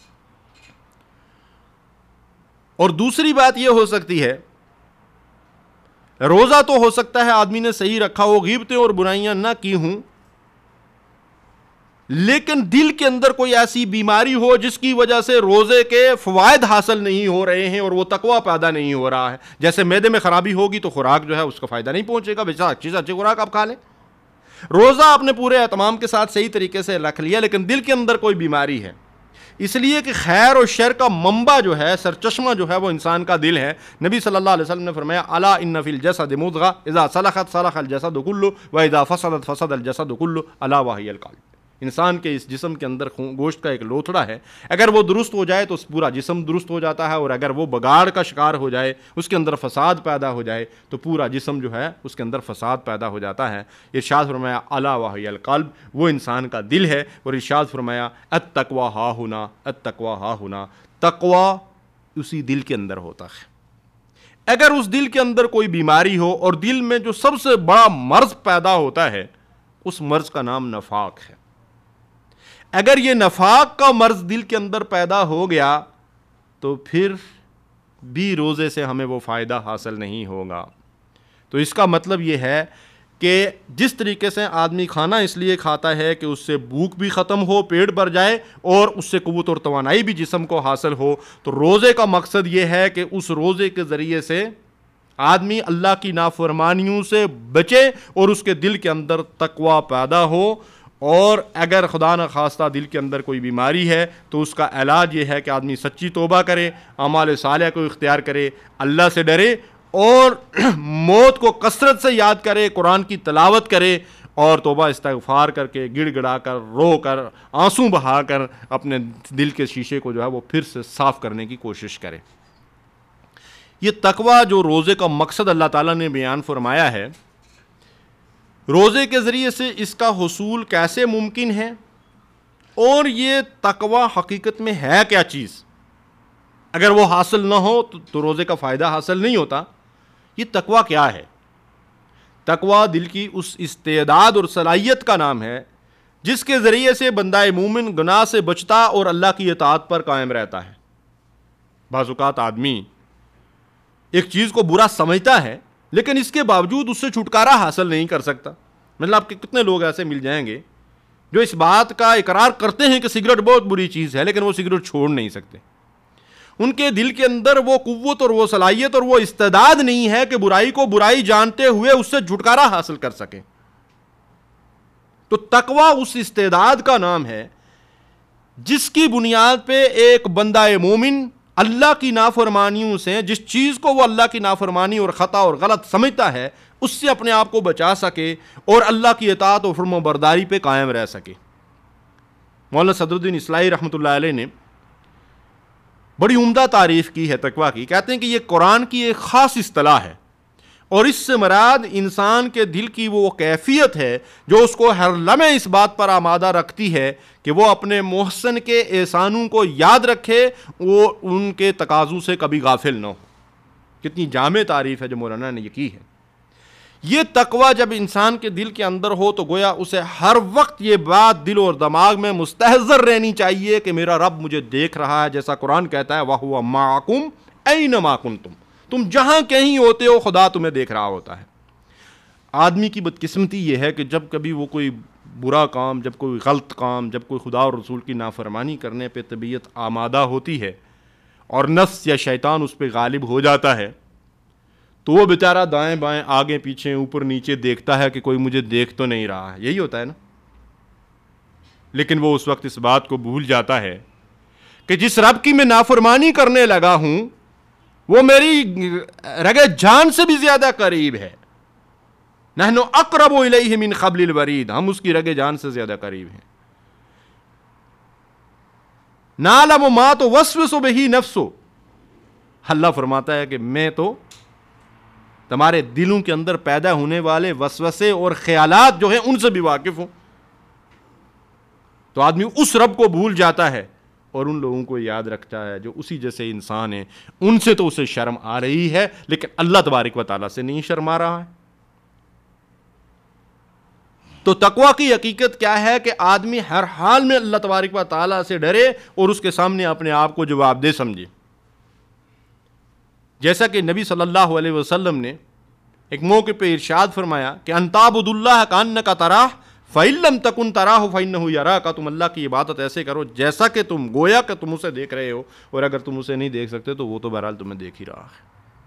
اور دوسری بات یہ ہو سکتی ہے، روزہ تو ہو سکتا ہے آدمی نے صحیح رکھا ہو، غیبتیں اور برائیاں نہ کی ہوں، لیکن دل کے اندر کوئی ایسی بیماری ہو جس کی وجہ سے روزے کے فوائد حاصل نہیں ہو رہے ہیں اور وہ تقویٰ پیدا نہیں ہو رہا ہے۔ جیسے معدے میں خرابی ہوگی تو خوراک جو ہے اس کا فائدہ نہیں پہنچے گا، بیچا اچھی سے اچھی خوراک آپ کھا لیں۔ روزہ اپنے پورے اہتمام کے ساتھ صحیح طریقے سے رکھ لیا لیکن دل کے اندر کوئی بیماری ہے، اس لیے کہ خیر اور شر کا منبع جو ہے، سرچشمہ جو ہے، وہ انسان کا دل ہے۔ نبی صلی اللہ علیہ وسلم نے فرمایا الا ان فی الجسد مضغہ اذا صلحت صلح الجسد کلہ واذا فسدت فسد الجسد کلہ الا وہی القلب۔ انسان کے اس جسم کے اندر گوشت کا ایک لوتھڑا ہے، اگر وہ درست ہو جائے تو پورا جسم درست ہو جاتا ہے، اور اگر وہ بگاڑ کا شکار ہو جائے، اس کے اندر فساد پیدا ہو جائے تو پورا جسم جو ہے اس کے اندر فساد پیدا ہو جاتا ہے۔ ارشاد فرمایا الا وہی القلب، وہ انسان کا دل ہے، اور ارشاد فرمایا التقویٰ ہا ہنا، التقویٰ ہا ہنا، تقویٰ اسی دل کے اندر ہوتا ہے۔ اگر اس دل کے اندر کوئی بیماری ہو، اور دل میں جو سب سے بڑا مرض پیدا ہوتا ہے اس مرض کا نام نفاق ہے، اگر یہ نفاق کا مرض دل کے اندر پیدا ہو گیا تو پھر بھی روزے سے ہمیں وہ فائدہ حاصل نہیں ہوگا۔ تو اس کا مطلب یہ ہے کہ جس طریقے سے آدمی کھانا اس لیے کھاتا ہے کہ اس سے بھوک بھی ختم ہو، پیٹ بھر جائے اور اس سے قوت اور توانائی بھی جسم کو حاصل ہو، تو روزے کا مقصد یہ ہے کہ اس روزے کے ذریعے سے آدمی اللہ کی نافرمانیوں سے بچے اور اس کے دل کے اندر تقویٰ پیدا ہو۔ اور اگر خدا نہ خواستہ دل کے اندر کوئی بیماری ہے تو اس کا علاج یہ ہے کہ آدمی سچی توبہ کرے، اعمال صالحہ کو اختیار کرے، اللہ سے ڈرے اور موت کو کثرت سے یاد کرے، قرآن کی تلاوت کرے اور توبہ استغفار کر کے، گڑ گڑا کر، رو کر، آنسو بہا کر اپنے دل کے شیشے کو جو ہے وہ پھر سے صاف کرنے کی کوشش کرے۔ یہ تقویٰ جو روزے کا مقصد اللہ تعالیٰ نے بیان فرمایا ہے، روزے کے ذریعے سے اس کا حصول کیسے ممکن ہے، اور یہ تقویٰ حقیقت میں ہے کیا چیز، اگر وہ حاصل نہ ہو تو روزے کا فائدہ حاصل نہیں ہوتا۔ یہ تقویٰ کیا ہے؟ تقویٰ دل کی اس استعداد اور صلاحیت کا نام ہے جس کے ذریعے سے بندہ مومن گناہ سے بچتا اور اللہ کی اطاعت پر قائم رہتا ہے۔ بعض اوقات آدمی ایک چیز کو برا سمجھتا ہے لیکن اس کے باوجود اس سے چھٹکارا حاصل نہیں کر سکتا۔ مطلب آپ کے کتنے لوگ ایسے مل جائیں گے جو اس بات کا اقرار کرتے ہیں کہ سگریٹ بہت بری چیز ہے لیکن وہ سگریٹ چھوڑ نہیں سکتے۔ ان کے دل کے اندر وہ قوت اور وہ صلاحیت اور وہ استعداد نہیں ہے کہ برائی کو برائی جانتے ہوئے اس سے چھٹکارا حاصل کر سکیں۔ تو تقویٰ اس استعداد کا نام ہے جس کی بنیاد پہ ایک بندہ مومن اللہ کی نافرمانیوں سے، جس چیز کو وہ اللہ کی نافرمانی اور خطا اور غلط سمجھتا ہے، اس سے اپنے آپ کو بچا سکے اور اللہ کی اطاعت و فرم و برداری پہ قائم رہ سکے۔ مولانا صدر الدین اصلاحی رحمۃ اللہ علیہ نے بڑی عمدہ تعریف کی ہے تقویٰ کی۔ کہتے ہیں کہ یہ قرآن کی ایک خاص اصطلاح ہے اور اس سے مراد انسان کے دل کی وہ کیفیت ہے جو اس کو ہر لمحے اس بات پر آمادہ رکھتی ہے کہ وہ اپنے محسن کے احسانوں کو یاد رکھے، وہ ان کے تقاضوں سے کبھی غافل نہ ہو۔ کتنی جامع تعریف ہے جو مولانا نے یہ کی ہے۔ یہ تقویٰ جب انسان کے دل کے اندر ہو تو گویا اسے ہر وقت یہ بات دل اور دماغ میں مستحضر رہنی چاہیے کہ میرا رب مجھے دیکھ رہا ہے، جیسا قرآن کہتا ہے وَهُوَ مَعَكُمْ أَيْنَمَا كُنْتُمْ، تم جہاں کہیں ہوتے ہو خدا تمہیں دیکھ رہا ہوتا ہے۔ آدمی کی بدقسمتی یہ ہے کہ جب کبھی وہ کوئی برا کام، جب کوئی غلط کام، جب کوئی خدا اور رسول کی نافرمانی کرنے پہ طبیعت آمادہ ہوتی ہے اور نفس یا شیطان اس پہ غالب ہو جاتا ہے تو وہ بیچارہ دائیں بائیں آگے پیچھے اوپر نیچے دیکھتا ہے کہ کوئی مجھے دیکھ تو نہیں رہا ہے، یہی ہوتا ہے نا. لیکن وہ اس وقت اس بات کو بھول جاتا ہے کہ جس رب کی میں نافرمانی کرنے لگا ہوں وہ میری رگے جان سے بھی زیادہ قریب ہے. نحن اقرب الیہ من حبل الورید، ہم اس کی رگے جان سے زیادہ قریب ہیں. نعلم ما توسوس بہ نفسہ، اللہ فرماتا ہے کہ میں تو تمہارے دلوں کے اندر پیدا ہونے والے وسوسے اور خیالات جو ہیں ان سے بھی واقف ہوں. تو آدمی اس رب کو بھول جاتا ہے اور ان لوگوں کو یاد رکھتا ہے جو اسی جیسے انسان ہیں. ان سے تو اسے شرم آ رہی ہے لیکن اللہ تبارک و تعالیٰ سے نہیں شرما رہا ہے. تو تقویٰ کی حقیقت کیا ہے کہ آدمی ہر حال میں اللہ تبارک و تعالیٰ سے ڈرے اور اس کے سامنے اپنے آپ کو جواب دہ سمجھے. جیسا کہ نبی صلی اللہ علیہ وسلم نے ایک موقع پہ ارشاد فرمایا کہ ان تعبد اللہ کانک تراہ فإن لم تکن تراہ فإنہ یراک، تم اللہ کی عبادت ایسے کرو جیسا کہ تم گویا کہ تم اسے دیکھ رہے ہو، اور اگر تم اسے نہیں دیکھ سکتے تو وہ تو بہرحال تمہیں دیکھ ہی رہا ہے.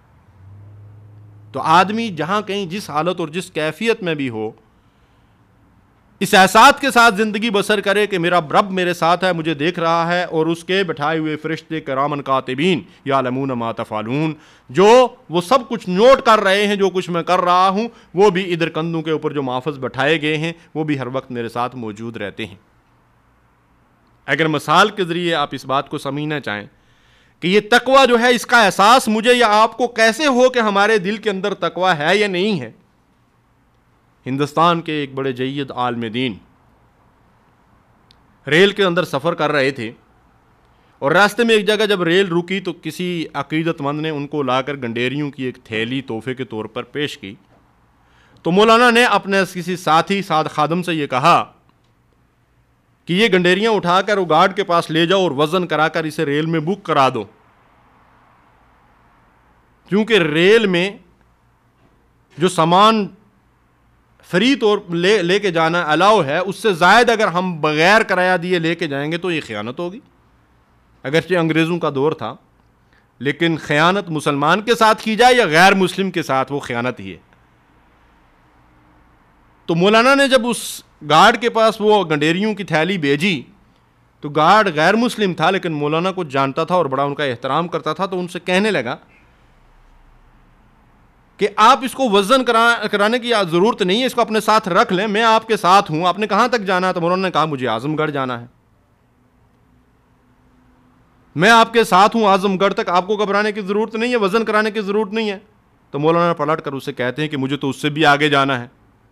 تو آدمی جہاں کہیں جس حالت اور جس کیفیت میں بھی ہو اس احساس کے ساتھ زندگی بسر کرے کہ میرا رب میرے ساتھ ہے، مجھے دیکھ رہا ہے، اور اس کے بٹھائے ہوئے فرشتے کرامن کاتبین یعلمون ما تفعلون، جو وہ سب کچھ نوٹ کر رہے ہیں جو کچھ میں کر رہا ہوں. وہ بھی ادھر کندھوں کے اوپر جو محافظ بٹھائے گئے ہیں وہ بھی ہر وقت میرے ساتھ موجود رہتے ہیں. اگر مثال کے ذریعے آپ اس بات کو سمجھنا چاہیں کہ یہ تقویٰ جو ہے اس کا احساس مجھے یا آپ کو کیسے ہو کہ ہمارے دل کے اندر تقویٰ ہے یا نہیں ہے. ہندوستان کے ایک بڑے جید عالم دین ریل کے اندر سفر کر رہے تھے اور راستے میں ایک جگہ جب ریل رکی تو کسی عقیدت مند نے ان کو لا کر گنڈیریوں کی ایک تھیلی تحفے کے طور پر پیش کی. تو مولانا نے اپنے کسی ساتھی خادم سے یہ کہا کہ یہ گنڈیریاں اٹھا کر وہ گارڈ کے پاس لے جاؤ اور وزن کرا کر اسے ریل میں بک کرا دو، کیونکہ ریل میں جو سامان فری طور لے کے جانا الاؤ ہے، اس سے زائد اگر ہم بغیر کرایہ دیے لے کے جائیں گے تو یہ خیانت ہوگی. اگرچہ انگریزوں کا دور تھا لیکن خیانت مسلمان کے ساتھ کی جائے یا غیر مسلم کے ساتھ وہ خیانت ہی ہے. تو مولانا نے جب اس گارڈ کے پاس وہ گنڈیریوں کی تھیلی بھیجی تو گارڈ غیر مسلم تھا لیکن مولانا کو جانتا تھا اور بڑا ان کا احترام کرتا تھا. تو ان سے کہنے لگا کہ آپ اس کو وزن کرانے کی ضرورت نہیں ہے، اس کو اپنے ساتھ رکھ لیں، میں آپ کے ساتھ ہوں. آپ نے کہاں تک جانا ہے؟ تو مولانا نے کہا مجھے اعظم گڑھ جانا ہے. میں آپ کے ساتھ ہوں اعظم گڑھ تک، آپ کو گھبرانے کی ضرورت نہیں ہے، وزن کرانے کی ضرورت نہیں ہے. تو مولانا پلٹ کر اسے کہتے ہیں کہ مجھے تو اس سے بھی آگے جانا ہے.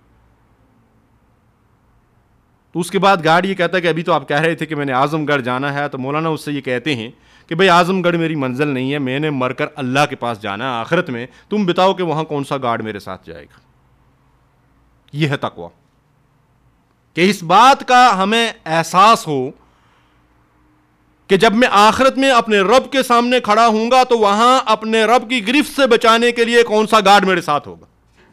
تو اس کے بعد گارڈ یہ کہتا ہے کہ ابھی تو آپ کہہ رہے تھے کہ میں نے اعظم گڑھ جانا ہے. تو مولانا اس سے یہ کہتے ہیں کہ بھئی اعظم گڑھ میری منزل نہیں ہے، میں نے مر کر اللہ کے پاس جانا ہے آخرت میں، تم بتاؤ کہ وہاں کون سا گارڈ میرے ساتھ جائے گا. یہ ہے تقویٰ کہ اس بات کا ہمیں احساس ہو کہ جب میں آخرت میں اپنے رب کے سامنے کھڑا ہوں گا تو وہاں اپنے رب کی گرفت سے بچانے کے لیے کون سا گارڈ میرے ساتھ ہوگا.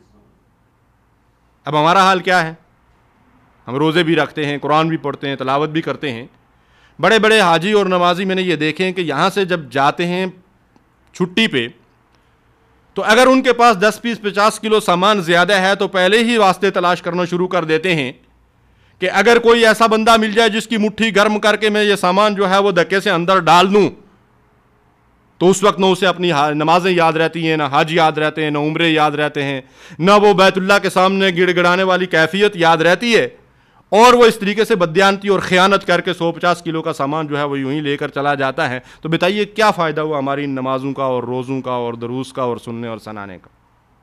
اب ہمارا حال کیا ہے؟ ہم روزے بھی رکھتے ہیں، قرآن بھی پڑھتے ہیں، تلاوت بھی کرتے ہیں. بڑے بڑے حاجی اور نمازی میں نے یہ دیکھے ہیں کہ یہاں سے جب جاتے ہیں چھٹی پہ تو اگر ان کے پاس 10 20 50 کلو سامان زیادہ ہے تو پہلے ہی واسطے تلاش کرنا شروع کر دیتے ہیں کہ اگر کوئی ایسا بندہ مل جائے جس کی مٹھی گرم کر کے میں یہ سامان جو ہے وہ دھکے سے اندر ڈال دوں تو اس وقت نہ اسے اپنی نمازیں یاد رہتی ہیں، نہ حج یاد رہتے ہیں، نہ عمرے یاد رہتے ہیں، نہ وہ بیت اللہ کے سامنے گڑ گڑانے والی کیفیت یاد رہتی ہے، اور وہ اس طریقے سے بددیانتی اور خیانت کر کے 150 کلو کا سامان جو ہے وہ یوں ہی لے کر چلا جاتا ہے. تو بتائیے کیا فائدہ ہوا ہماری نمازوں کا اور روزوں کا اور دروس کا اور سننے اور سنانے کا.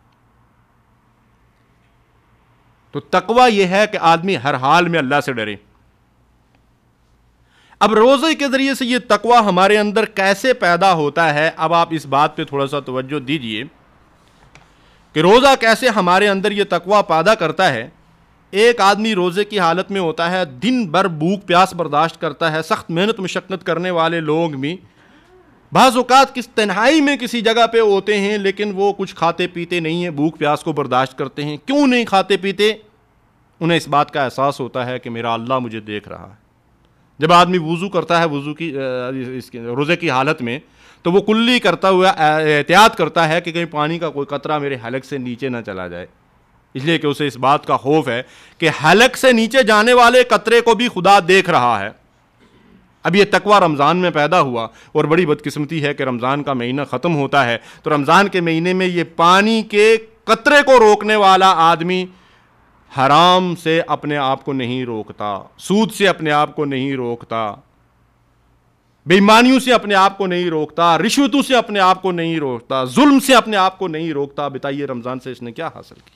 تو تقویٰ یہ ہے کہ آدمی ہر حال میں اللہ سے ڈرے. اب روزے کے ذریعے سے یہ تقویٰ ہمارے اندر کیسے پیدا ہوتا ہے؟ اب آپ اس بات پہ تھوڑا سا توجہ دیجئے کہ روزہ کیسے ہمارے اندر یہ تقویٰ پیدا کرتا ہے. ایک آدمی روزے کی حالت میں ہوتا ہے، دن بھر بھوک پیاس برداشت کرتا ہے، سخت محنت مشقت کرنے والے لوگ بھی بعض اوقات کس تنہائی میں کسی جگہ پہ ہوتے ہیں لیکن وہ کچھ کھاتے پیتے نہیں ہیں، بھوک پیاس کو برداشت کرتے ہیں. کیوں نہیں کھاتے پیتے؟ انہیں اس بات کا احساس ہوتا ہے کہ میرا اللہ مجھے دیکھ رہا ہے. جب آدمی وضو کرتا ہے وضو کی روزے کی حالت میں تو وہ کلی کرتا ہوا احتیاط کرتا ہے کہ کہیں پانی کا کوئی قطرہ میرے حلق سے نیچے نہ چلا جائے، اس لیے کہ اسے اس بات کا خوف ہے کہ حلق سے نیچے جانے والے قطرے کو بھی خدا دیکھ رہا ہے۔ اب یہ تقوی رمضان میں پیدا ہوا، اور بڑی بدقسمتی ہے کہ رمضان کا مہینہ ختم ہوتا ہے تو رمضان کے مہینے میں یہ پانی کے قطرے کو روکنے والا آدمی حرام سے اپنے آپ کو نہیں روکتا، سود سے اپنے آپ کو نہیں روکتا، بے ایمانیوں سے اپنے آپ کو نہیں روکتا، رشوتوں سے اپنے آپ کو نہیں روکتا، ظلم سے اپنے آپ کو نہیں روکتا، بتائیے رمضان سے اس نے کیا حاصل کیا؟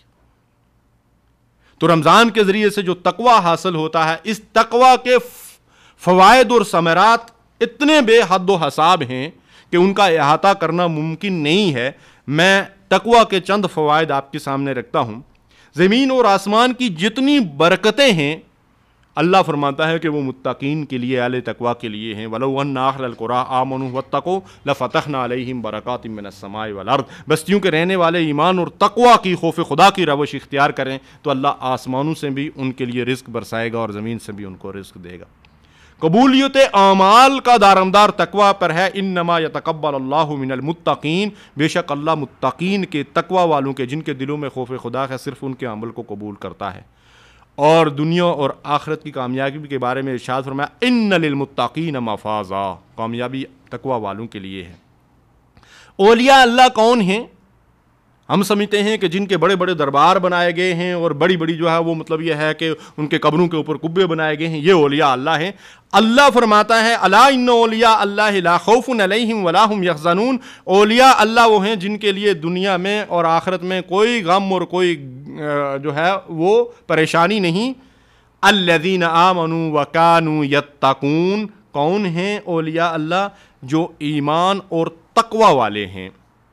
تو رمضان کے ذریعے سے جو تقوی حاصل ہوتا ہے، اس تقوی کے فوائد اور ثمرات اتنے بے حد و حساب ہیں کہ ان کا احاطہ کرنا ممکن نہیں ہے۔ میں تقوی کے چند فوائد آپ کے سامنے رکھتا ہوں۔ زمین اور آسمان کی جتنی برکتیں ہیں، اللہ فرماتا ہے کہ وہ متقین کے لیے، اہل تقوی کے لیے ہیں۔ وَلَوْ أَنَّ أَهْلَ الْقُرَىٰ آمَنُوا وَاتَّقُوا لَفَتَحْنَا عَلَيْهِمْ بَرَكَاتٍ مِّنَ السَّمَاءِ وَالْأَرْضِ۔ بستیوں کے رہنے والے ایمان اور تقوی کی، خوف خدا کی روش اختیار کریں تو اللہ آسمانوں سے بھی ان کے لیے رزق برسائے گا اور زمین سے بھی ان کو رزق دے گا۔ قبولیت اعمال کا دارمدار تقوی پر ہے۔ انما یتقبل اللہ من المتقین، بے شک اللہ متقین کے، تقوی والوں کے، جن کے دلوں میں خوف خدا ہے، صرف ان کے عمل کو قبول کرتا ہے۔ اور دنیا اور آخرت کی کامیابی کے بارے میں ارشاد فرمایا ان للمتقین مفازا، کامیابی تقوی والوں کے لیے ہے۔ اولیاء اللہ کون ہیں؟ ہم سمجھتے ہیں کہ جن کے بڑے بڑے دربار بنائے گئے ہیں اور بڑی بڑی جو ہے وہ مطلب یہ ہے کہ ان کے قبروں کے اوپر قبے بنائے گئے ہیں، یہ اولیاء اللہ ہیں۔ اللہ فرماتا ہے الا ان اولیاء اللہ لا خوف علیہم ولا هم یحزنون، اولیاء اللہ وہ ہیں جن کے لیے دنیا میں اور آخرت میں کوئی غم اور کوئی جو ہے وہ پریشانی نہیں۔ الذین آمنوا وکانوا یتقون، کون ہیں اولیاء اللہ؟ جو ایمان اور تقوی والے ہیں۔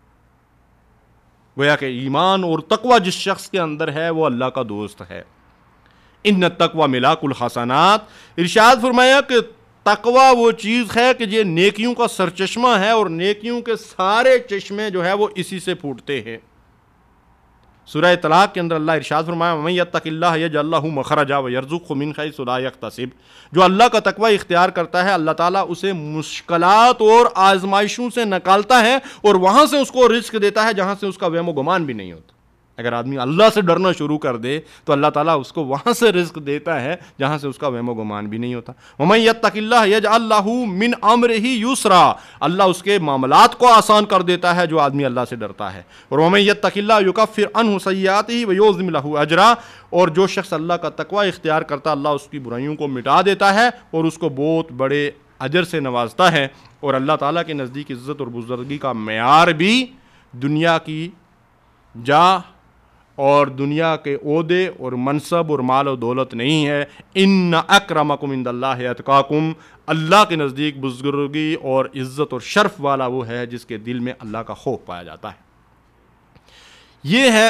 گویا کہ ایمان اور تقوی جس شخص کے اندر ہے وہ اللہ کا دوست ہے۔ ان التقوی ملاک الحسنات، ارشاد فرمایا کہ تقوی وہ چیز ہے کہ یہ نیکیوں کا سرچشمہ ہے اور نیکیوں کے سارے چشمے جو ہے وہ اسی سے پھوٹتے ہیں۔ سورہ طلاق کے اندر اللہ ارشاد فرمایا وَمَن يَتَّقِ اللَّهَ يَجْعَل لَّهُ مَخْرَجًا وَيَرْزُقْهُ مِنْ حَيْثُ لَا يَحْتَسِبُ، جو اللہ کا تقوی اختیار کرتا ہے اللہ تعالیٰ اسے مشکلات اور آزمائشوں سے نکالتا ہے اور وہاں سے اس کو رزق دیتا ہے جہاں سے اس کا وہم و گمان بھی نہیں ہوتا۔ اگر آدمی اللہ سے ڈرنا شروع کر دے تو اللہ تعالیٰ اس کو وہاں سے رزق دیتا ہے جہاں سے اس کا وہم و گمان بھی نہیں ہوتا۔ وَمَن يَتَّقِ اللَّهَ يَجْعَل لَّهُ مِنْ أَمْرِهِ يُسْرًا، اللہ اس کے معاملات کو آسان کر دیتا ہے جو آدمی اللہ سے ڈرتا ہے۔ اور وَمَن يَتَّقِ اللَّهَ يُكَفِّرْ عَنْهُ سَيِّئَاتِهِ وَيُعْظِمْ لَهُ أَجْرًا، اور جو شخص اللہ کا تقوی اختیار کرتا اللہ اس کی برائیوں کو مٹا دیتا ہے اور اس کو بہت بڑے اجر سے نوازتا ہے۔ اور اللہ تعالیٰ کے نزدیک عزت اور بزرگی کا معیار بھی دنیا کی جاہ اور دنیا کے عہدے اور منصب اور مال و دولت نہیں ہے۔ ان اکرمکم عند اللہ اتقاکم، اللہ کے نزدیک بزرگی اور عزت اور شرف والا وہ ہے جس کے دل میں اللہ کا خوف پایا جاتا ہے۔ یہ ہے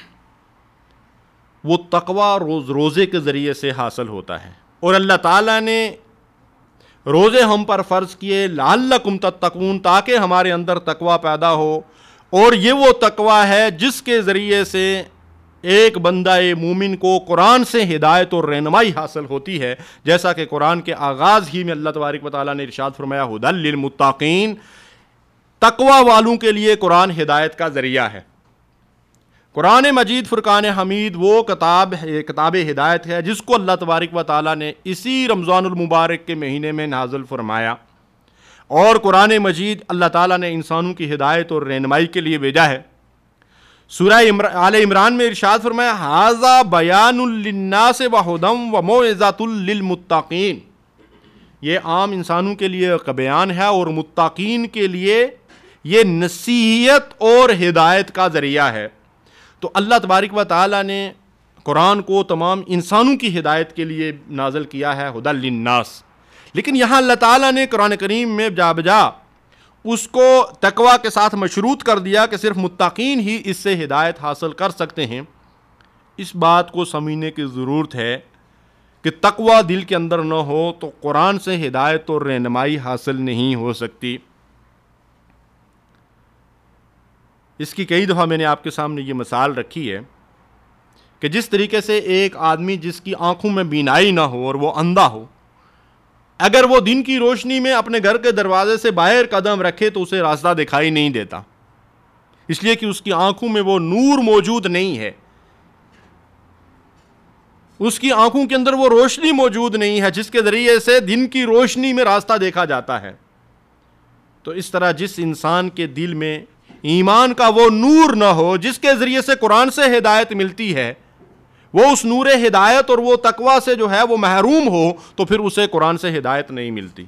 وہ تقوی روزے کے ذریعے سے حاصل ہوتا ہے، اور اللہ تعالیٰ نے روزے ہم پر فرض کیے لعلکم تتقون، تاکہ ہمارے اندر تقوی پیدا ہو۔ اور یہ وہ تقوی ہے جس کے ذریعے سے ایک بندہ مومن کو قرآن سے ہدایت اور رہنمائی حاصل ہوتی ہے، جیسا کہ قرآن کے آغاز ہی میں اللہ تبارک و تعالیٰ نے ارشاد فرمایا ھدی للمتقین، تقوی والوں کے لیے قرآن ہدایت کا ذریعہ ہے۔ قرآن مجید فرقان حمید وہ کتاب ہدایت ہے جس کو اللہ تبارک و تعالیٰ نے اسی رمضان المبارک کے مہینے میں نازل فرمایا، اور قرآن مجید اللہ تعالیٰ نے انسانوں کی ہدایت اور رہنمائی کے لیے بھیجا ہے۔ سورہ آل عمران میں ارشاد فرمایا ھذا بیان للناس وہدی وموعظۃ للمتقین، یہ عام انسانوں کے لیے ایک بیان ہے اور متقین کے لیے یہ نصیحت اور ہدایت کا ذریعہ ہے۔ تو اللہ تبارک و تعالیٰ نے قرآن کو تمام انسانوں کی ہدایت کے لیے نازل کیا ہے، ھدی للناس، لیکن یہاں اللہ تعالیٰ نے قرآن کریم میں جا بجا اس کو تقوی کے ساتھ مشروط کر دیا کہ صرف متقین ہی اس سے ہدایت حاصل کر سکتے ہیں۔ اس بات کو سمجھنے کی ضرورت ہے کہ تقوی دل کے اندر نہ ہو تو قرآن سے ہدایت اور رہنمائی حاصل نہیں ہو سکتی۔ اس کی کئی دفعہ میں نے آپ کے سامنے یہ مثال رکھی ہے کہ جس طریقے سے ایک آدمی جس کی آنکھوں میں بینائی نہ ہو اور وہ اندھا ہو، اگر وہ دن کی روشنی میں اپنے گھر کے دروازے سے باہر قدم رکھے تو اسے راستہ دکھائی نہیں دیتا، اس لیے کہ اس کی آنکھوں میں وہ نور موجود نہیں ہے، اس کی آنکھوں کے اندر وہ روشنی موجود نہیں ہے جس کے ذریعے سے دن کی روشنی میں راستہ دیکھا جاتا ہے۔ تو اس طرح جس انسان کے دل میں ایمان کا وہ نور نہ ہو جس کے ذریعے سے قرآن سے ہدایت ملتی ہے، وہ اس نور ہدایت اور وہ تقوی سے جو ہے وہ محروم ہو، تو پھر اسے قرآن سے ہدایت نہیں ملتی۔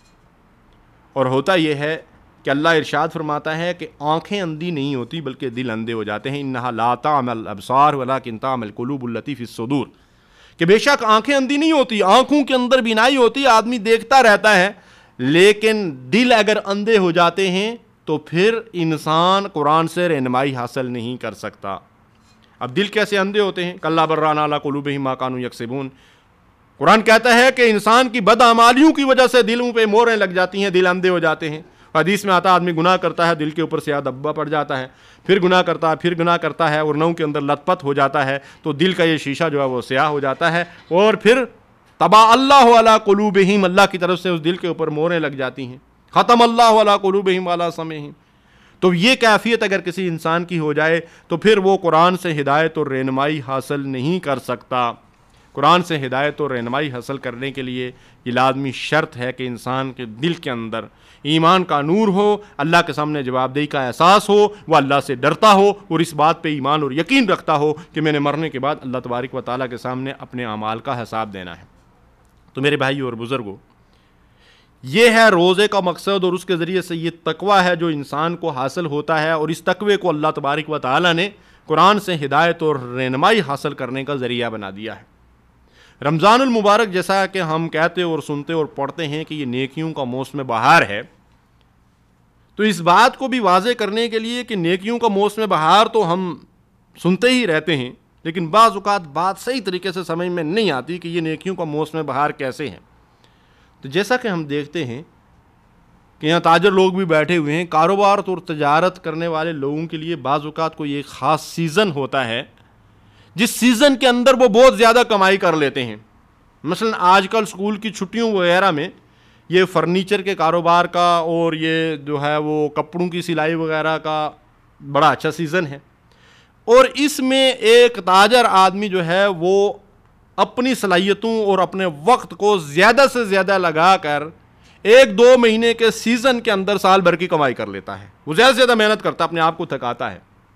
اور ہوتا یہ ہے کہ اللہ ارشاد فرماتا ہے کہ آنکھیں اندھی نہیں ہوتی بلکہ دل اندھے ہو جاتے ہیں، انہا لا تعمی الابصار ولکن تعمی القلوب التی فی الصدور، کہ بے شک آنکھیں اندھی نہیں ہوتی، آنکھوں کے اندر بینائی ہوتی، آدمی دیکھتا رہتا ہے، لیکن دل اگر اندھے ہو جاتے ہیں تو پھر انسان قرآن سے رہنمائی حاصل نہیں کر سکتا۔ اب دل کیسے اندھے ہوتے ہیں؟ کلا بران علی قلوبہم ما کانوا یکسبون، قرآن کہتا ہے کہ انسان کی بدعمالیوں کی وجہ سے دلوں پہ موریں لگ جاتی ہیں، دل اندھے ہو جاتے ہیں۔ حدیث میں آتا آدمی گناہ کرتا ہے، دل کے اوپر سیاہ دھبا پڑ جاتا ہے، پھر گناہ کرتا ہے، پھر گناہ کرتا ہے اور نہوں کے اندر لت پت ہو جاتا ہے، تو دل کا یہ شیشہ جو ہے وہ سیاہ ہو جاتا ہے، اور پھر طبع اللہ علی قلوبہم، اللہ کی طرف سے اس دل کے اوپر موریں لگ جاتی ہیں، ختم اللہ علی قلوبہم وعلی سمعہم۔ تو یہ کیفیت اگر کسی انسان کی ہو جائے تو پھر وہ قرآن سے ہدایت اور رہنمائی حاصل نہیں کر سکتا۔ قرآن سے ہدایت اور رہنمائی حاصل کرنے کے لیے یہ لازمی شرط ہے کہ انسان کے دل کے اندر ایمان کا نور ہو، اللہ کے سامنے جواب دہی کا احساس ہو، وہ اللہ سے ڈرتا ہو اور اس بات پہ ایمان اور یقین رکھتا ہو کہ میں نے مرنے کے بعد اللہ تبارک و تعالیٰ کے سامنے اپنے اعمال کا حساب دینا ہے۔ تو میرے بھائی اور بزرگوں، یہ ہے روزے کا مقصد، اور اس کے ذریعے سے یہ تقوی ہے جو انسان کو حاصل ہوتا ہے، اور اس تقوی کو اللہ تبارک و تعالیٰ نے قرآن سے ہدایت اور رہنمائی حاصل کرنے کا ذریعہ بنا دیا ہے۔ رمضان المبارک جیسا کہ ہم کہتے اور سنتے اور پڑھتے ہیں کہ یہ نیکیوں کا موسم بہار ہے، تو اس بات کو بھی واضح کرنے کے لیے کہ نیکیوں کا موسم بہار تو ہم سنتے ہی رہتے ہیں، لیکن بعض اوقات بات صحیح طریقے سے سمجھ میں نہیں آتی کہ یہ نیکیوں کا موسم بہار کیسے ہیں۔ تو جیسا کہ ہم دیکھتے ہیں کہ یہاں تاجر لوگ بھی بیٹھے ہوئے ہیں، کاروبار اور تجارت کرنے والے لوگوں کے لیے بعض اوقات کوئی ایک خاص سیزن ہوتا ہے جس سیزن کے اندر وہ بہت زیادہ کمائی کر لیتے ہیں۔ مثلا آج کل اسکول کی چھٹیوں وغیرہ میں یہ فرنیچر کے کاروبار کا اور یہ جو ہے وہ کپڑوں کی سلائی وغیرہ کا بڑا اچھا سیزن ہے، اور اس میں ایک تاجر آدمی جو ہے وہ اپنی صلاحیتوں اور اپنے وقت کو زیادہ سے زیادہ لگا کر 1-2 مہینے کے سیزن کے اندر سال بھر کی کمائی کر لیتا ہے، وہ زیادہ سے زیادہ محنت کرتا ہے، اپنے آپ کو تھکاتا ہے۔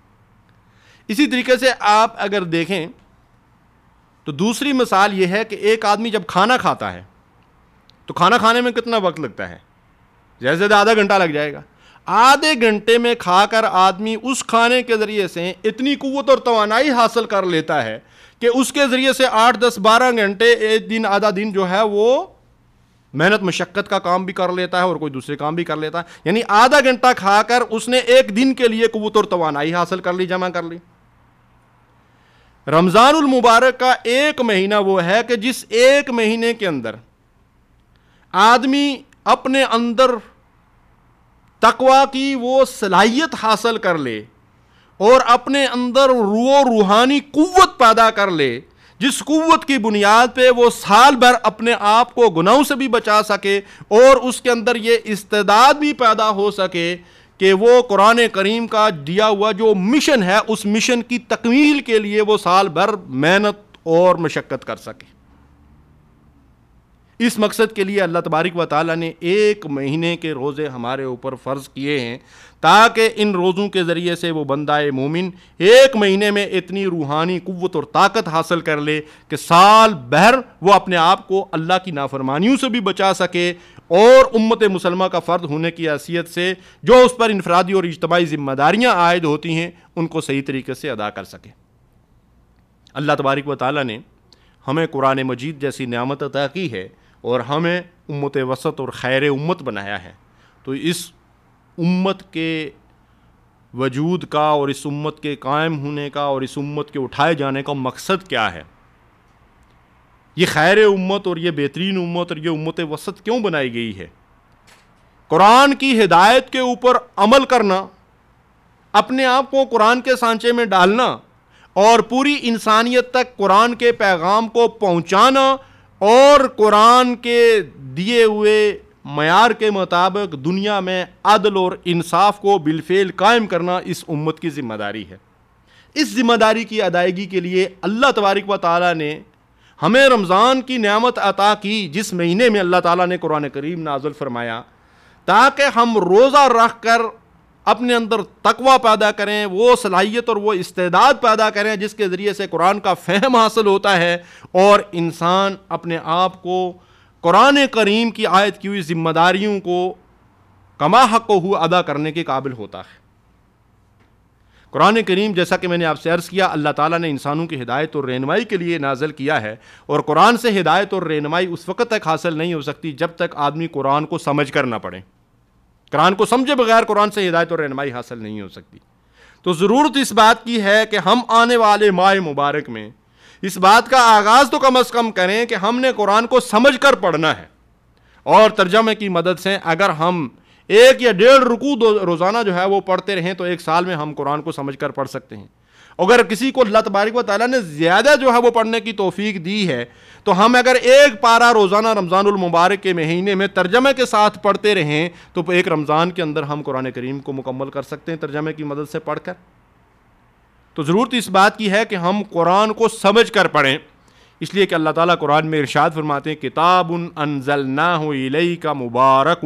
اسی طریقے سے آپ اگر دیکھیں تو دوسری مثال یہ ہے کہ ایک آدمی جب کھانا کھاتا ہے تو کھانا کھانے میں کتنا وقت لگتا ہے؟ زیادہ سے زیادہ آدھا گھنٹہ لگ جائے گا۔ آدھے گھنٹے میں کھا کر آدمی اس کھانے کے ذریعے سے اتنی قوت اور توانائی حاصل کر لیتا ہے کہ اس کے ذریعے سے 8-10-12 گھنٹے ایک دن آدھا دن جو ہے وہ محنت مشقت کا کام بھی کر لیتا ہے اور کوئی دوسرے کام بھی کر لیتا ہے، یعنی آدھا گھنٹہ کھا کر اس نے ایک دن کے لیے قوت اور توانائی حاصل کر لی، جمع کر لی۔ رمضان المبارک کا ایک مہینہ وہ ہے کہ جس ایک مہینے کے اندر آدمی اپنے اندر تقوی کی وہ صلاحیت حاصل کر لے اور اپنے اندر وہ روحانی قوت پیدا کر لے جس قوت کی بنیاد پہ وہ سال بھر اپنے آپ کو گناہوں سے بھی بچا سکے، اور اس کے اندر یہ استعداد بھی پیدا ہو سکے کہ وہ قرآن کریم کا دیا ہوا جو مشن ہے اس مشن کی تکمیل کے لیے وہ سال بھر محنت اور مشقت کر سکے۔ اس مقصد کے لیے اللہ تبارک و تعالیٰ نے 1 مہینے کے روزے ہمارے اوپر فرض کیے ہیں تاکہ ان روزوں کے ذریعے سے وہ بندہ مومن 1 مہینے میں اتنی روحانی قوت اور طاقت حاصل کر لے کہ سال بھر وہ اپنے آپ کو اللہ کی نافرمانیوں سے بھی بچا سکے اور امت مسلمہ کا فرد ہونے کی حیثیت سے جو اس پر انفرادی اور اجتماعی ذمہ داریاں عائد ہوتی ہیں ان کو صحیح طریقے سے ادا کر سکے۔ اللہ تبارک و تعالیٰ نے ہمیں قرآن مجید جیسی نعمت عطا کی ہے اور ہمیں امت وسط اور خیر امت بنایا ہے، تو اس امت کے وجود کا اور اس امت کے قائم ہونے کا اور اس امت کے اٹھائے جانے کا مقصد کیا ہے؟ یہ خیر امت اور یہ بہترین امت اور یہ امت وسط کیوں بنائی گئی ہے؟ قرآن کی ہدایت کے اوپر عمل کرنا، اپنے آپ کو قرآن کے سانچے میں ڈالنا اور پوری انسانیت تک قرآن کے پیغام کو پہنچانا اور قرآن کے دیے ہوئے معیار کے مطابق دنیا میں عدل اور انصاف کو بالفعل قائم کرنا اس امت کی ذمہ داری ہے۔ اس ذمہ داری کی ادائیگی کے لیے اللہ تبارک و تعالیٰ نے ہمیں رمضان کی نعمت عطا کی، جس مہینے میں اللہ تعالیٰ نے قرآن کریم نازل فرمایا، تاکہ ہم روزہ رکھ کر اپنے اندر تقویٰ پیدا کریں، وہ صلاحیت اور وہ استعداد پیدا کریں جس کے ذریعے سے قرآن کا فہم حاصل ہوتا ہے اور انسان اپنے آپ کو قرآن کریم کی عائد کی ہوئی ذمہ داریوں کو کما حق ہو ادا کرنے کے قابل ہوتا ہے۔ قرآن کریم، جیسا کہ میں نے آپ سے عرض کیا، اللہ تعالیٰ نے انسانوں کی ہدایت اور رہنمائی کے لیے نازل کیا ہے، اور قرآن سے ہدایت اور رہنمائی اس وقت تک حاصل نہیں ہو سکتی جب تک آدمی قرآن کو سمجھ کر نہ پڑھے۔ قرآن کو سمجھے بغیر قرآن سے ہدایت اور رہنمائی حاصل نہیں ہو سکتی۔ تو ضرورت اس بات کی ہے کہ ہم آنے والے ماہ مبارک میں اس بات کا آغاز تو کم از کم کریں کہ ہم نے قرآن کو سمجھ کر پڑھنا ہے، اور ترجمے کی مدد سے اگر ہم 1 یا 1.5 رکوع روزانہ جو ہے وہ پڑھتے رہیں تو 1 سال میں ہم قرآن کو سمجھ کر پڑھ سکتے ہیں۔ اگر کسی کو اللہ تبارک و تعالیٰ نے زیادہ جو ہے وہ پڑھنے کی توفیق دی ہے تو ہم اگر 1 پارہ روزانہ رمضان المبارک کے مہینے میں ترجمے کے ساتھ پڑھتے رہیں تو 1 رمضان کے اندر ہم قرآن کریم کو مکمل کر سکتے ہیں ترجمے کی مدد سے پڑھ کر۔ تو ضرورت اس بات کی ہے کہ ہم قرآن کو سمجھ کر پڑھیں، اس لیے کہ اللہ تعالیٰ قرآن میں ارشاد فرماتے ہیں کتاب انزلناہ الیک مبارک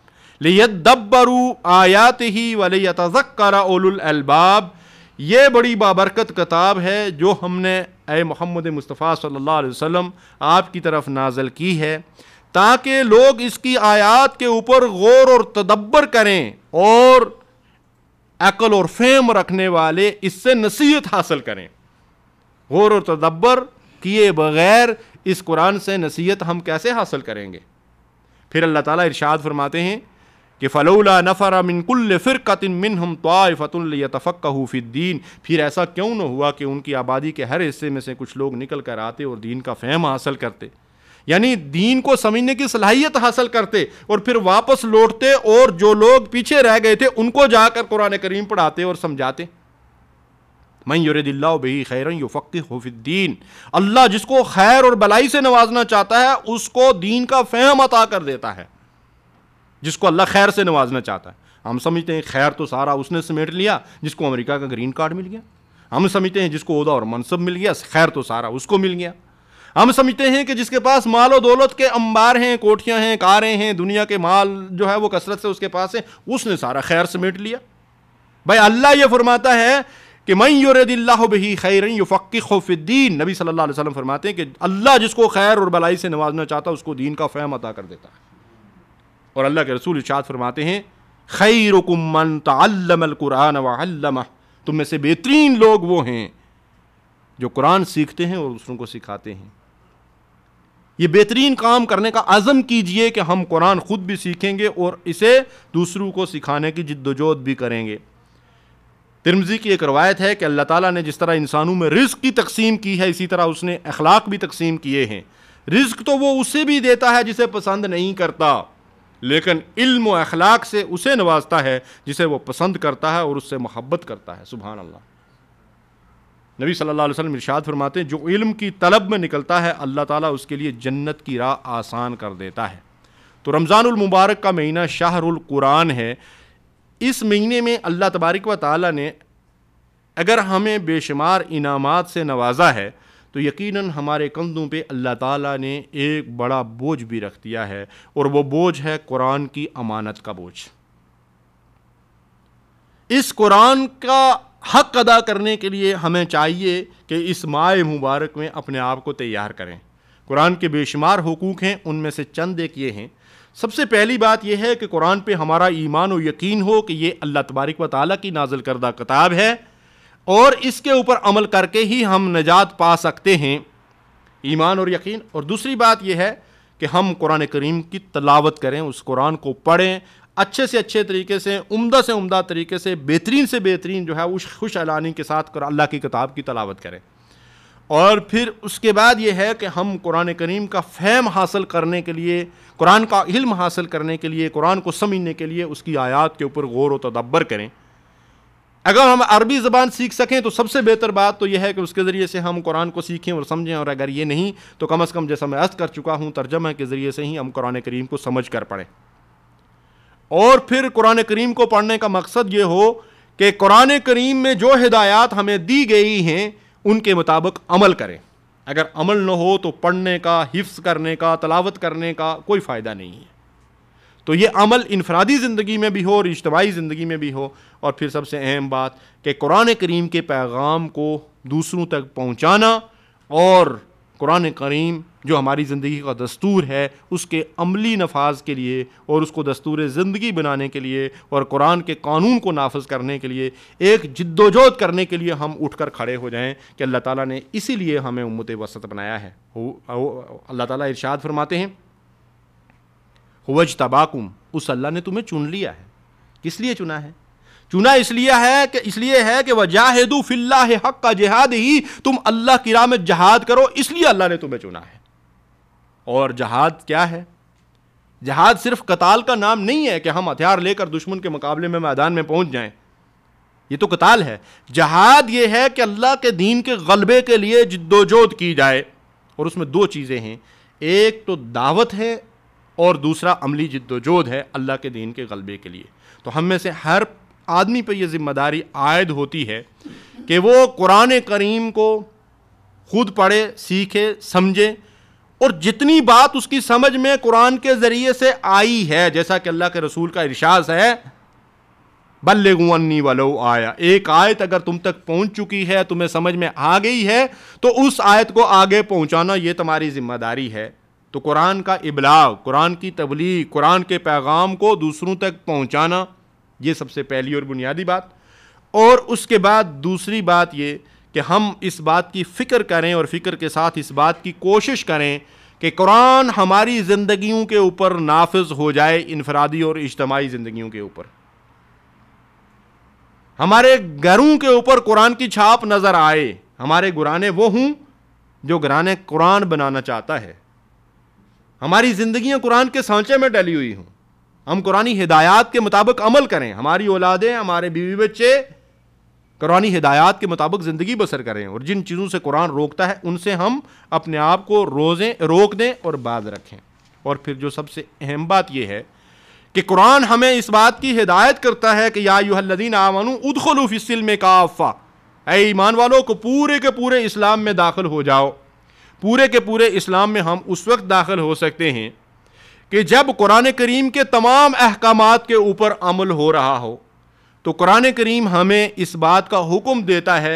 لیدبروا آیاتہ ولیتذکر اولو الالباب، یہ بڑی بابرکت کتاب ہے جو ہم نے اے محمد مصطفیٰ صلی اللہ علیہ وسلم آپ کی طرف نازل کی ہے، تاکہ لوگ اس کی آیات کے اوپر غور اور تدبر کریں اور عقل اور فہم رکھنے والے اس سے نصیحت حاصل کریں۔ غور اور تدبر کیے بغیر اس قرآن سے نصیحت ہم کیسے حاصل کریں گے؟ پھر اللہ تعالیٰ ارشاد فرماتے ہیں کہ فلولا نفر من کل فرقۃ منہم طائفۃ لیتفقہوا فی الدین، پھر ایسا کیوں نہ ہوا کہ ان کی آبادی کے ہر حصے میں سے کچھ لوگ نکل کر آتے اور دین کا فہم حاصل کرتے، یعنی دین کو سمجھنے کی صلاحیت حاصل کرتے، اور پھر واپس لوٹتے اور جو لوگ پیچھے رہ گئے تھے ان کو جا کر قرآن کریم پڑھاتے اور سمجھاتے۔ من یرد اللہ بہ خیرا یفقہہ فی الدین، اللہ جس کو خیر اور بلائی سے نوازنا چاہتا ہے اس کو دین کا فہم عطا کر دیتا ہے، جس کو اللہ خیر سے نوازنا چاہتا ہے۔ ہم سمجھتے ہیں خیر تو سارا اس نے سمیٹ لیا جس کو امریکہ کا گرین کارڈ مل گیا، ہم سمجھتے ہیں جس کو عہدہ اور منصب مل گیا خیر تو سارا اس کو مل گیا، ہم سمجھتے ہیں کہ جس کے پاس مال و دولت کے انبار ہیں، کوٹھیاں ہیں، کاریں ہیں، دنیا کے مال جو ہے وہ کثرت سے اس کے پاس ہے، اس نے سارا خیر سمیٹ لیا۔ بھائی اللہ یہ فرماتا ہے کہ من یرد اللہ بہ خیرا یفقہہ فی الدین، نبی صلی اللہ علیہ وسلم فرماتے ہیں کہ اللہ جس کو خیر اور بلائی سے نوازنا چاہتا ہے اس کو دین کا فہم عطا کر دیتا ہے۔ اور اللہ کے رسول ارشاد فرماتے ہیں خیرکم من تعلم القرآن وعلمہ، تم میں سے بہترین لوگ وہ ہیں جو قرآن سیکھتے ہیں اور دوسروں کو سکھاتے ہیں۔ یہ بہترین کام کرنے کا عزم کیجئے کہ ہم قرآن خود بھی سیکھیں گے اور اسے دوسروں کو سکھانے کی جد و جہد بھی کریں گے۔ ترمذی کی ایک روایت ہے کہ اللہ تعالیٰ نے جس طرح انسانوں میں رزق کی تقسیم کی ہے اسی طرح اس نے اخلاق بھی تقسیم کیے ہیں۔ رزق تو وہ اسے بھی دیتا ہے جسے پسند نہیں کرتا، لیکن علم و اخلاق سے اسے نوازتا ہے جسے وہ پسند کرتا ہے اور اس سے محبت کرتا ہے۔ سبحان اللہ۔ نبی صلی اللہ علیہ وسلم ارشاد فرماتے ہیں جو علم کی طلب میں نکلتا ہے اللہ تعالیٰ اس کے لیے جنت کی راہ آسان کر دیتا ہے۔ تو رمضان المبارک کا مہینہ شہر القرآن ہے، اس مہینے میں اللہ تبارک و تعالیٰ نے اگر ہمیں بے شمار انعامات سے نوازا ہے تو یقیناً ہمارے کندھوں پہ اللہ تعالیٰ نے ایک بڑا بوجھ بھی رکھ دیا ہے، اور وہ بوجھ ہے قرآن کی امانت کا بوجھ۔ اس قرآن کا حق ادا کرنے کے لیے ہمیں چاہیے کہ اس ماہ مبارک میں اپنے آپ کو تیار کریں۔ قرآن کے بے شمار حقوق ہیں، ان میں سے چند ایک یہ ہیں۔ سب سے پہلی بات یہ ہے کہ قرآن پہ ہمارا ایمان و یقین ہو کہ یہ اللہ تبارک و تعالیٰ کی نازل کردہ کتاب ہے اور اس کے اوپر عمل کر کے ہی ہم نجات پا سکتے ہیں، ایمان اور یقین۔ اور دوسری بات یہ ہے کہ ہم قرآن کریم کی تلاوت کریں، اس قرآن کو پڑھیں اچھے سے اچھے طریقے سے، عمدہ سے عمدہ طریقے سے بہترین جو ہے اس خوش اعلانی کے ساتھ اللہ کی کتاب کی تلاوت کریں۔ اور پھر اس کے بعد یہ ہے کہ ہم قرآن کریم کا فہم حاصل کرنے کے لیے، قرآن کا علم حاصل کرنے کے لیے، قرآن کو سمجھنے کے لیے اس کی آیات کے اوپر غور و تدبر کریں۔ اگر ہم عربی زبان سیکھ سکیں تو سب سے بہتر بات تو یہ ہے کہ اس کے ذریعے سے ہم قرآن کو سیکھیں اور سمجھیں، اور اگر یہ نہیں تو کم از کم جیسا میں عرض کر چکا ہوں ترجمہ کے ذریعے سے ہی ہم قرآن کریم کو سمجھ کر پڑھیں۔ اور پھر قرآن کریم کو پڑھنے کا مقصد یہ ہو کہ قرآن کریم میں جو ہدایات ہمیں دی گئی ہیں ان کے مطابق عمل کریں۔ اگر عمل نہ ہو تو پڑھنے کا، حفظ کرنے کا، تلاوت کرنے کا کوئی فائدہ نہیں ہے۔ تو یہ عمل انفرادی زندگی میں بھی ہو اور اجتماعی زندگی میں بھی ہو۔ اور پھر سب سے اہم بات کہ قرآن کریم کے پیغام کو دوسروں تک پہنچانا، اور قرآن کریم جو ہماری زندگی کا دستور ہے اس کے عملی نفاذ کے لیے اور اس کو دستور زندگی بنانے کے لیے اور قرآن کے قانون کو نافذ کرنے کے لیے ایک جد و جہد کرنے کے لیے ہم اٹھ کر کھڑے ہو جائیں کہ اللہ تعالیٰ نے اسی لیے ہمیں امت وسط بنایا ہے۔ اللہ تعالیٰ ارشاد فرماتے ہیں هو اجتباکم، اس اللہ نے تمہیں چن لیا ہے۔ کس لیے چنا ہے؟ چنا اس لیے ہے کہ وجاہدوا فی اللہ حق جہاد، ہی تم اللہ کی راہ میں جہاد کرو، اس لیے اللہ نے تمہیں چنا ہے۔ اور جہاد کیا ہے؟ جہاد صرف قتال کا نام نہیں ہے کہ ہم ہتھیار لے کر دشمن کے مقابلے میں میدان میں پہنچ جائیں، یہ تو قتال ہے۔ جہاد یہ ہے کہ اللہ کے دین کے غلبے کے لیے جد و جہد کی جائے، اور اس میں دو چیزیں ہیں، ایک تو دعوت ہے اور دوسرا عملی جد و جہد ہے اللہ کے دین کے غلبے کے لیے۔ تو ہم میں سے ہر آدمی پہ یہ ذمہ داری عائد ہوتی ہے کہ وہ قرآن کریم کو خود پڑھے، سیکھے، سمجھے، اور جتنی بات اس کی سمجھ میں قرآن کے ذریعے سے آئی ہے، جیسا کہ اللہ کے رسول کا ارشاد ہے بلغوا انی ولو آیا، ایک آیت اگر تم تک پہنچ چکی ہے، تمہیں سمجھ میں آ گئی ہے، تو اس آیت کو آگے پہنچانا یہ تمہاری ذمہ داری ہے۔ تو قرآن کا ابلاغ، قرآن کی تبلیغ، قرآن کے پیغام کو دوسروں تک پہنچانا، یہ سب سے پہلی اور بنیادی بات۔ اور اس کے بعد دوسری بات یہ کہ ہم اس بات کی فکر کریں اور فکر کے ساتھ اس بات کی کوشش کریں کہ قرآن ہماری زندگیوں کے اوپر نافذ ہو جائے، انفرادی اور اجتماعی زندگیوں کے اوپر۔ ہمارے گھروں کے اوپر قرآن کی چھاپ نظر آئے، ہمارے گھرانے وہ ہوں جو گھرانے قرآن بنانا چاہتا ہے، ہماری زندگیاں قرآن کے سانچے میں ڈلی ہوئی ہوں، ہم قرآنی ہدایات کے مطابق عمل کریں، ہماری اولادیں، ہمارے بیوی بچے قرآنی ہدایات کے مطابق زندگی بسر کریں، اور جن چیزوں سے قرآن روکتا ہے ان سے ہم اپنے آپ کو روک دیں اور باز رکھیں۔ اور پھر جو سب سے اہم بات یہ ہے کہ قرآن ہمیں اس بات کی ہدایت کرتا ہے کہ یا ایھا الذین آمنوا ادخلوا فی السلم کافہ، اے ایمان والو کو پورے کے پورے اسلام میں داخل ہو جاؤ۔ پورے کے پورے اسلام میں ہم اس وقت داخل ہو سکتے ہیں کہ جب قرآن کریم کے تمام احکامات کے اوپر عمل ہو رہا ہو۔ تو قرآن کریم ہمیں اس بات کا حکم دیتا ہے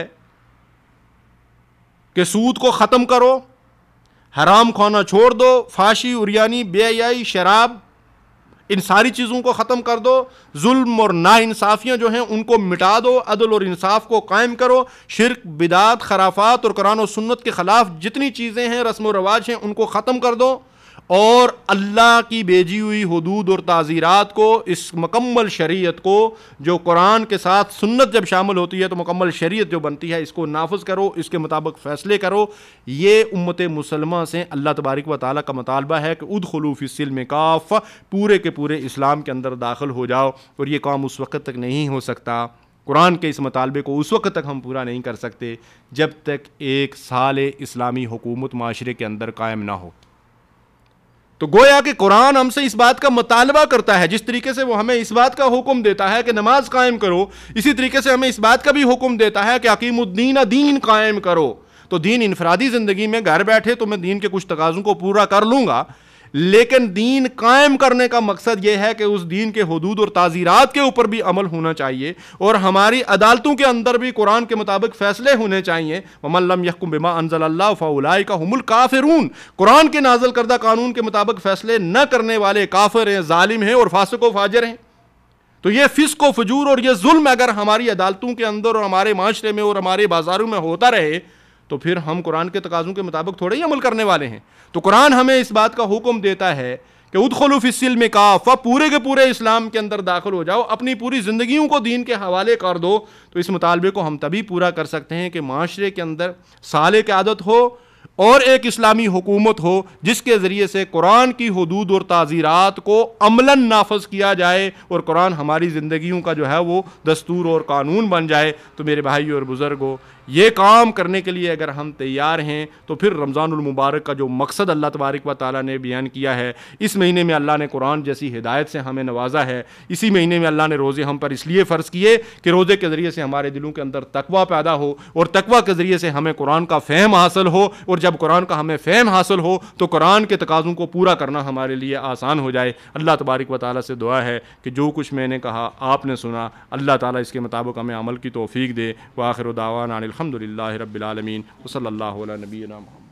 کہ سود کو ختم کرو، حرام کھانا چھوڑ دو، فحاشی، عریانی، بے حیائی، شراب، ان ساری چیزوں کو ختم کر دو، ظلم اور ناانصافیاں جو ہیں ان کو مٹا دو، عدل اور انصاف کو قائم کرو، شرک، بدعات، خرافات اور قرآن و سنت کے خلاف جتنی چیزیں ہیں، رسم و رواج ہیں، ان کو ختم کر دو، اور اللہ کی بھیجی ہوئی حدود اور تعزیرات کو، اس مکمل شریعت کو جو قرآن کے ساتھ سنت جب شامل ہوتی ہے تو مکمل شریعت جو بنتی ہے، اس کو نافذ کرو، اس کے مطابق فیصلے کرو۔ یہ امت مسلمہ سے اللہ تبارک و تعالیٰ کا مطالبہ ہے کہ ادخلوا فی السلم کافہ، پورے کے پورے اسلام کے اندر داخل ہو جاؤ۔ اور یہ کام اس وقت تک نہیں ہو سکتا، قرآن کے اس مطالبے کو اس وقت تک ہم پورا نہیں کر سکتے جب تک ایک سال اسلامی حکومت معاشرے کے اندر قائم نہ ہو۔ تو گویا کہ قرآن ہم سے اس بات کا مطالبہ کرتا ہے، جس طریقے سے وہ ہمیں اس بات کا حکم دیتا ہے کہ نماز قائم کرو، اسی طریقے سے ہمیں اس بات کا بھی حکم دیتا ہے کہ اقیم الدین، دین قائم کرو۔ تو دین انفرادی زندگی میں گھر بیٹھے تو میں دین کے کچھ تقاضوں کو پورا کر لوں گا، لیکن دین قائم کرنے کا مقصد یہ ہے کہ اس دین کے حدود اور تعزیرات کے اوپر بھی عمل ہونا چاہیے، اور ہماری عدالتوں کے اندر بھی قرآن کے مطابق فیصلے ہونے چاہیے۔ وَمَن لَّمْ يَحْكُم بِمَا أَنزَلَ اللَّهُ فَأُولَٰئِكَ هُمُ الْكَافِرُونَ، قرآن کے نازل کردہ قانون کے مطابق فیصلے نہ کرنے والے کافر ہیں، ظالم ہیں اور فاسق و فاجر ہیں۔ تو یہ فسق و فجور اور یہ ظلم اگر ہماری عدالتوں کے اندر اور ہمارے معاشرے میں اور ہمارے بازاروں میں ہوتا رہے تو پھر ہم قرآن کے تقاضوں کے مطابق تھوڑے ہی عمل کرنے والے ہیں۔ تو قرآن ہمیں اس بات کا حکم دیتا ہے کہ ادخلوا فی السلم کافہ، پورے کے پورے اسلام کے اندر داخل ہو جاؤ، اپنی پوری زندگیوں کو دین کے حوالے کر دو۔ تو اس مطالبے کو ہم تبھی پورا کر سکتے ہیں کہ معاشرے کے اندر صالح قیادت ہو، اور ایک اسلامی حکومت ہو جس کے ذریعے سے قرآن کی حدود اور تعزیرات کو عملاً نافذ کیا جائے اور قرآن ہماری زندگیوں کا جو ہے وہ دستور اور قانون بن جائے۔ تو میرے بھائیو اور بزرگوں، یہ کام کرنے کے لیے اگر ہم تیار ہیں تو پھر رمضان المبارک کا جو مقصد اللہ تبارک و تعالیٰ نے بیان کیا ہے، اس مہینے میں اللہ نے قرآن جیسی ہدایت سے ہمیں نوازا ہے، اسی مہینے میں اللہ نے روزے ہم پر اس لیے فرض کیے کہ روزے کے ذریعے سے ہمارے دلوں کے اندر تقویٰ پیدا ہو، اور تقویٰ کے ذریعے سے ہمیں قرآن کا فہم حاصل ہو، اور جب قرآن کا ہمیں فہم حاصل ہو تو قرآن کے تقاضوں کو پورا کرنا ہمارے لیے آسان ہو جائے۔ اللہ تبارک و تعالیٰ سے دعا ہے کہ جو کچھ میں نے کہا آپ نے سنا، اللہ تعالیٰ اس کے مطابق ہمیں عمل کی توفیق دے۔ وآخر دعوانا ان الحمد للہ رب العالمین، وصلی اللہ علی نبینا محمد۔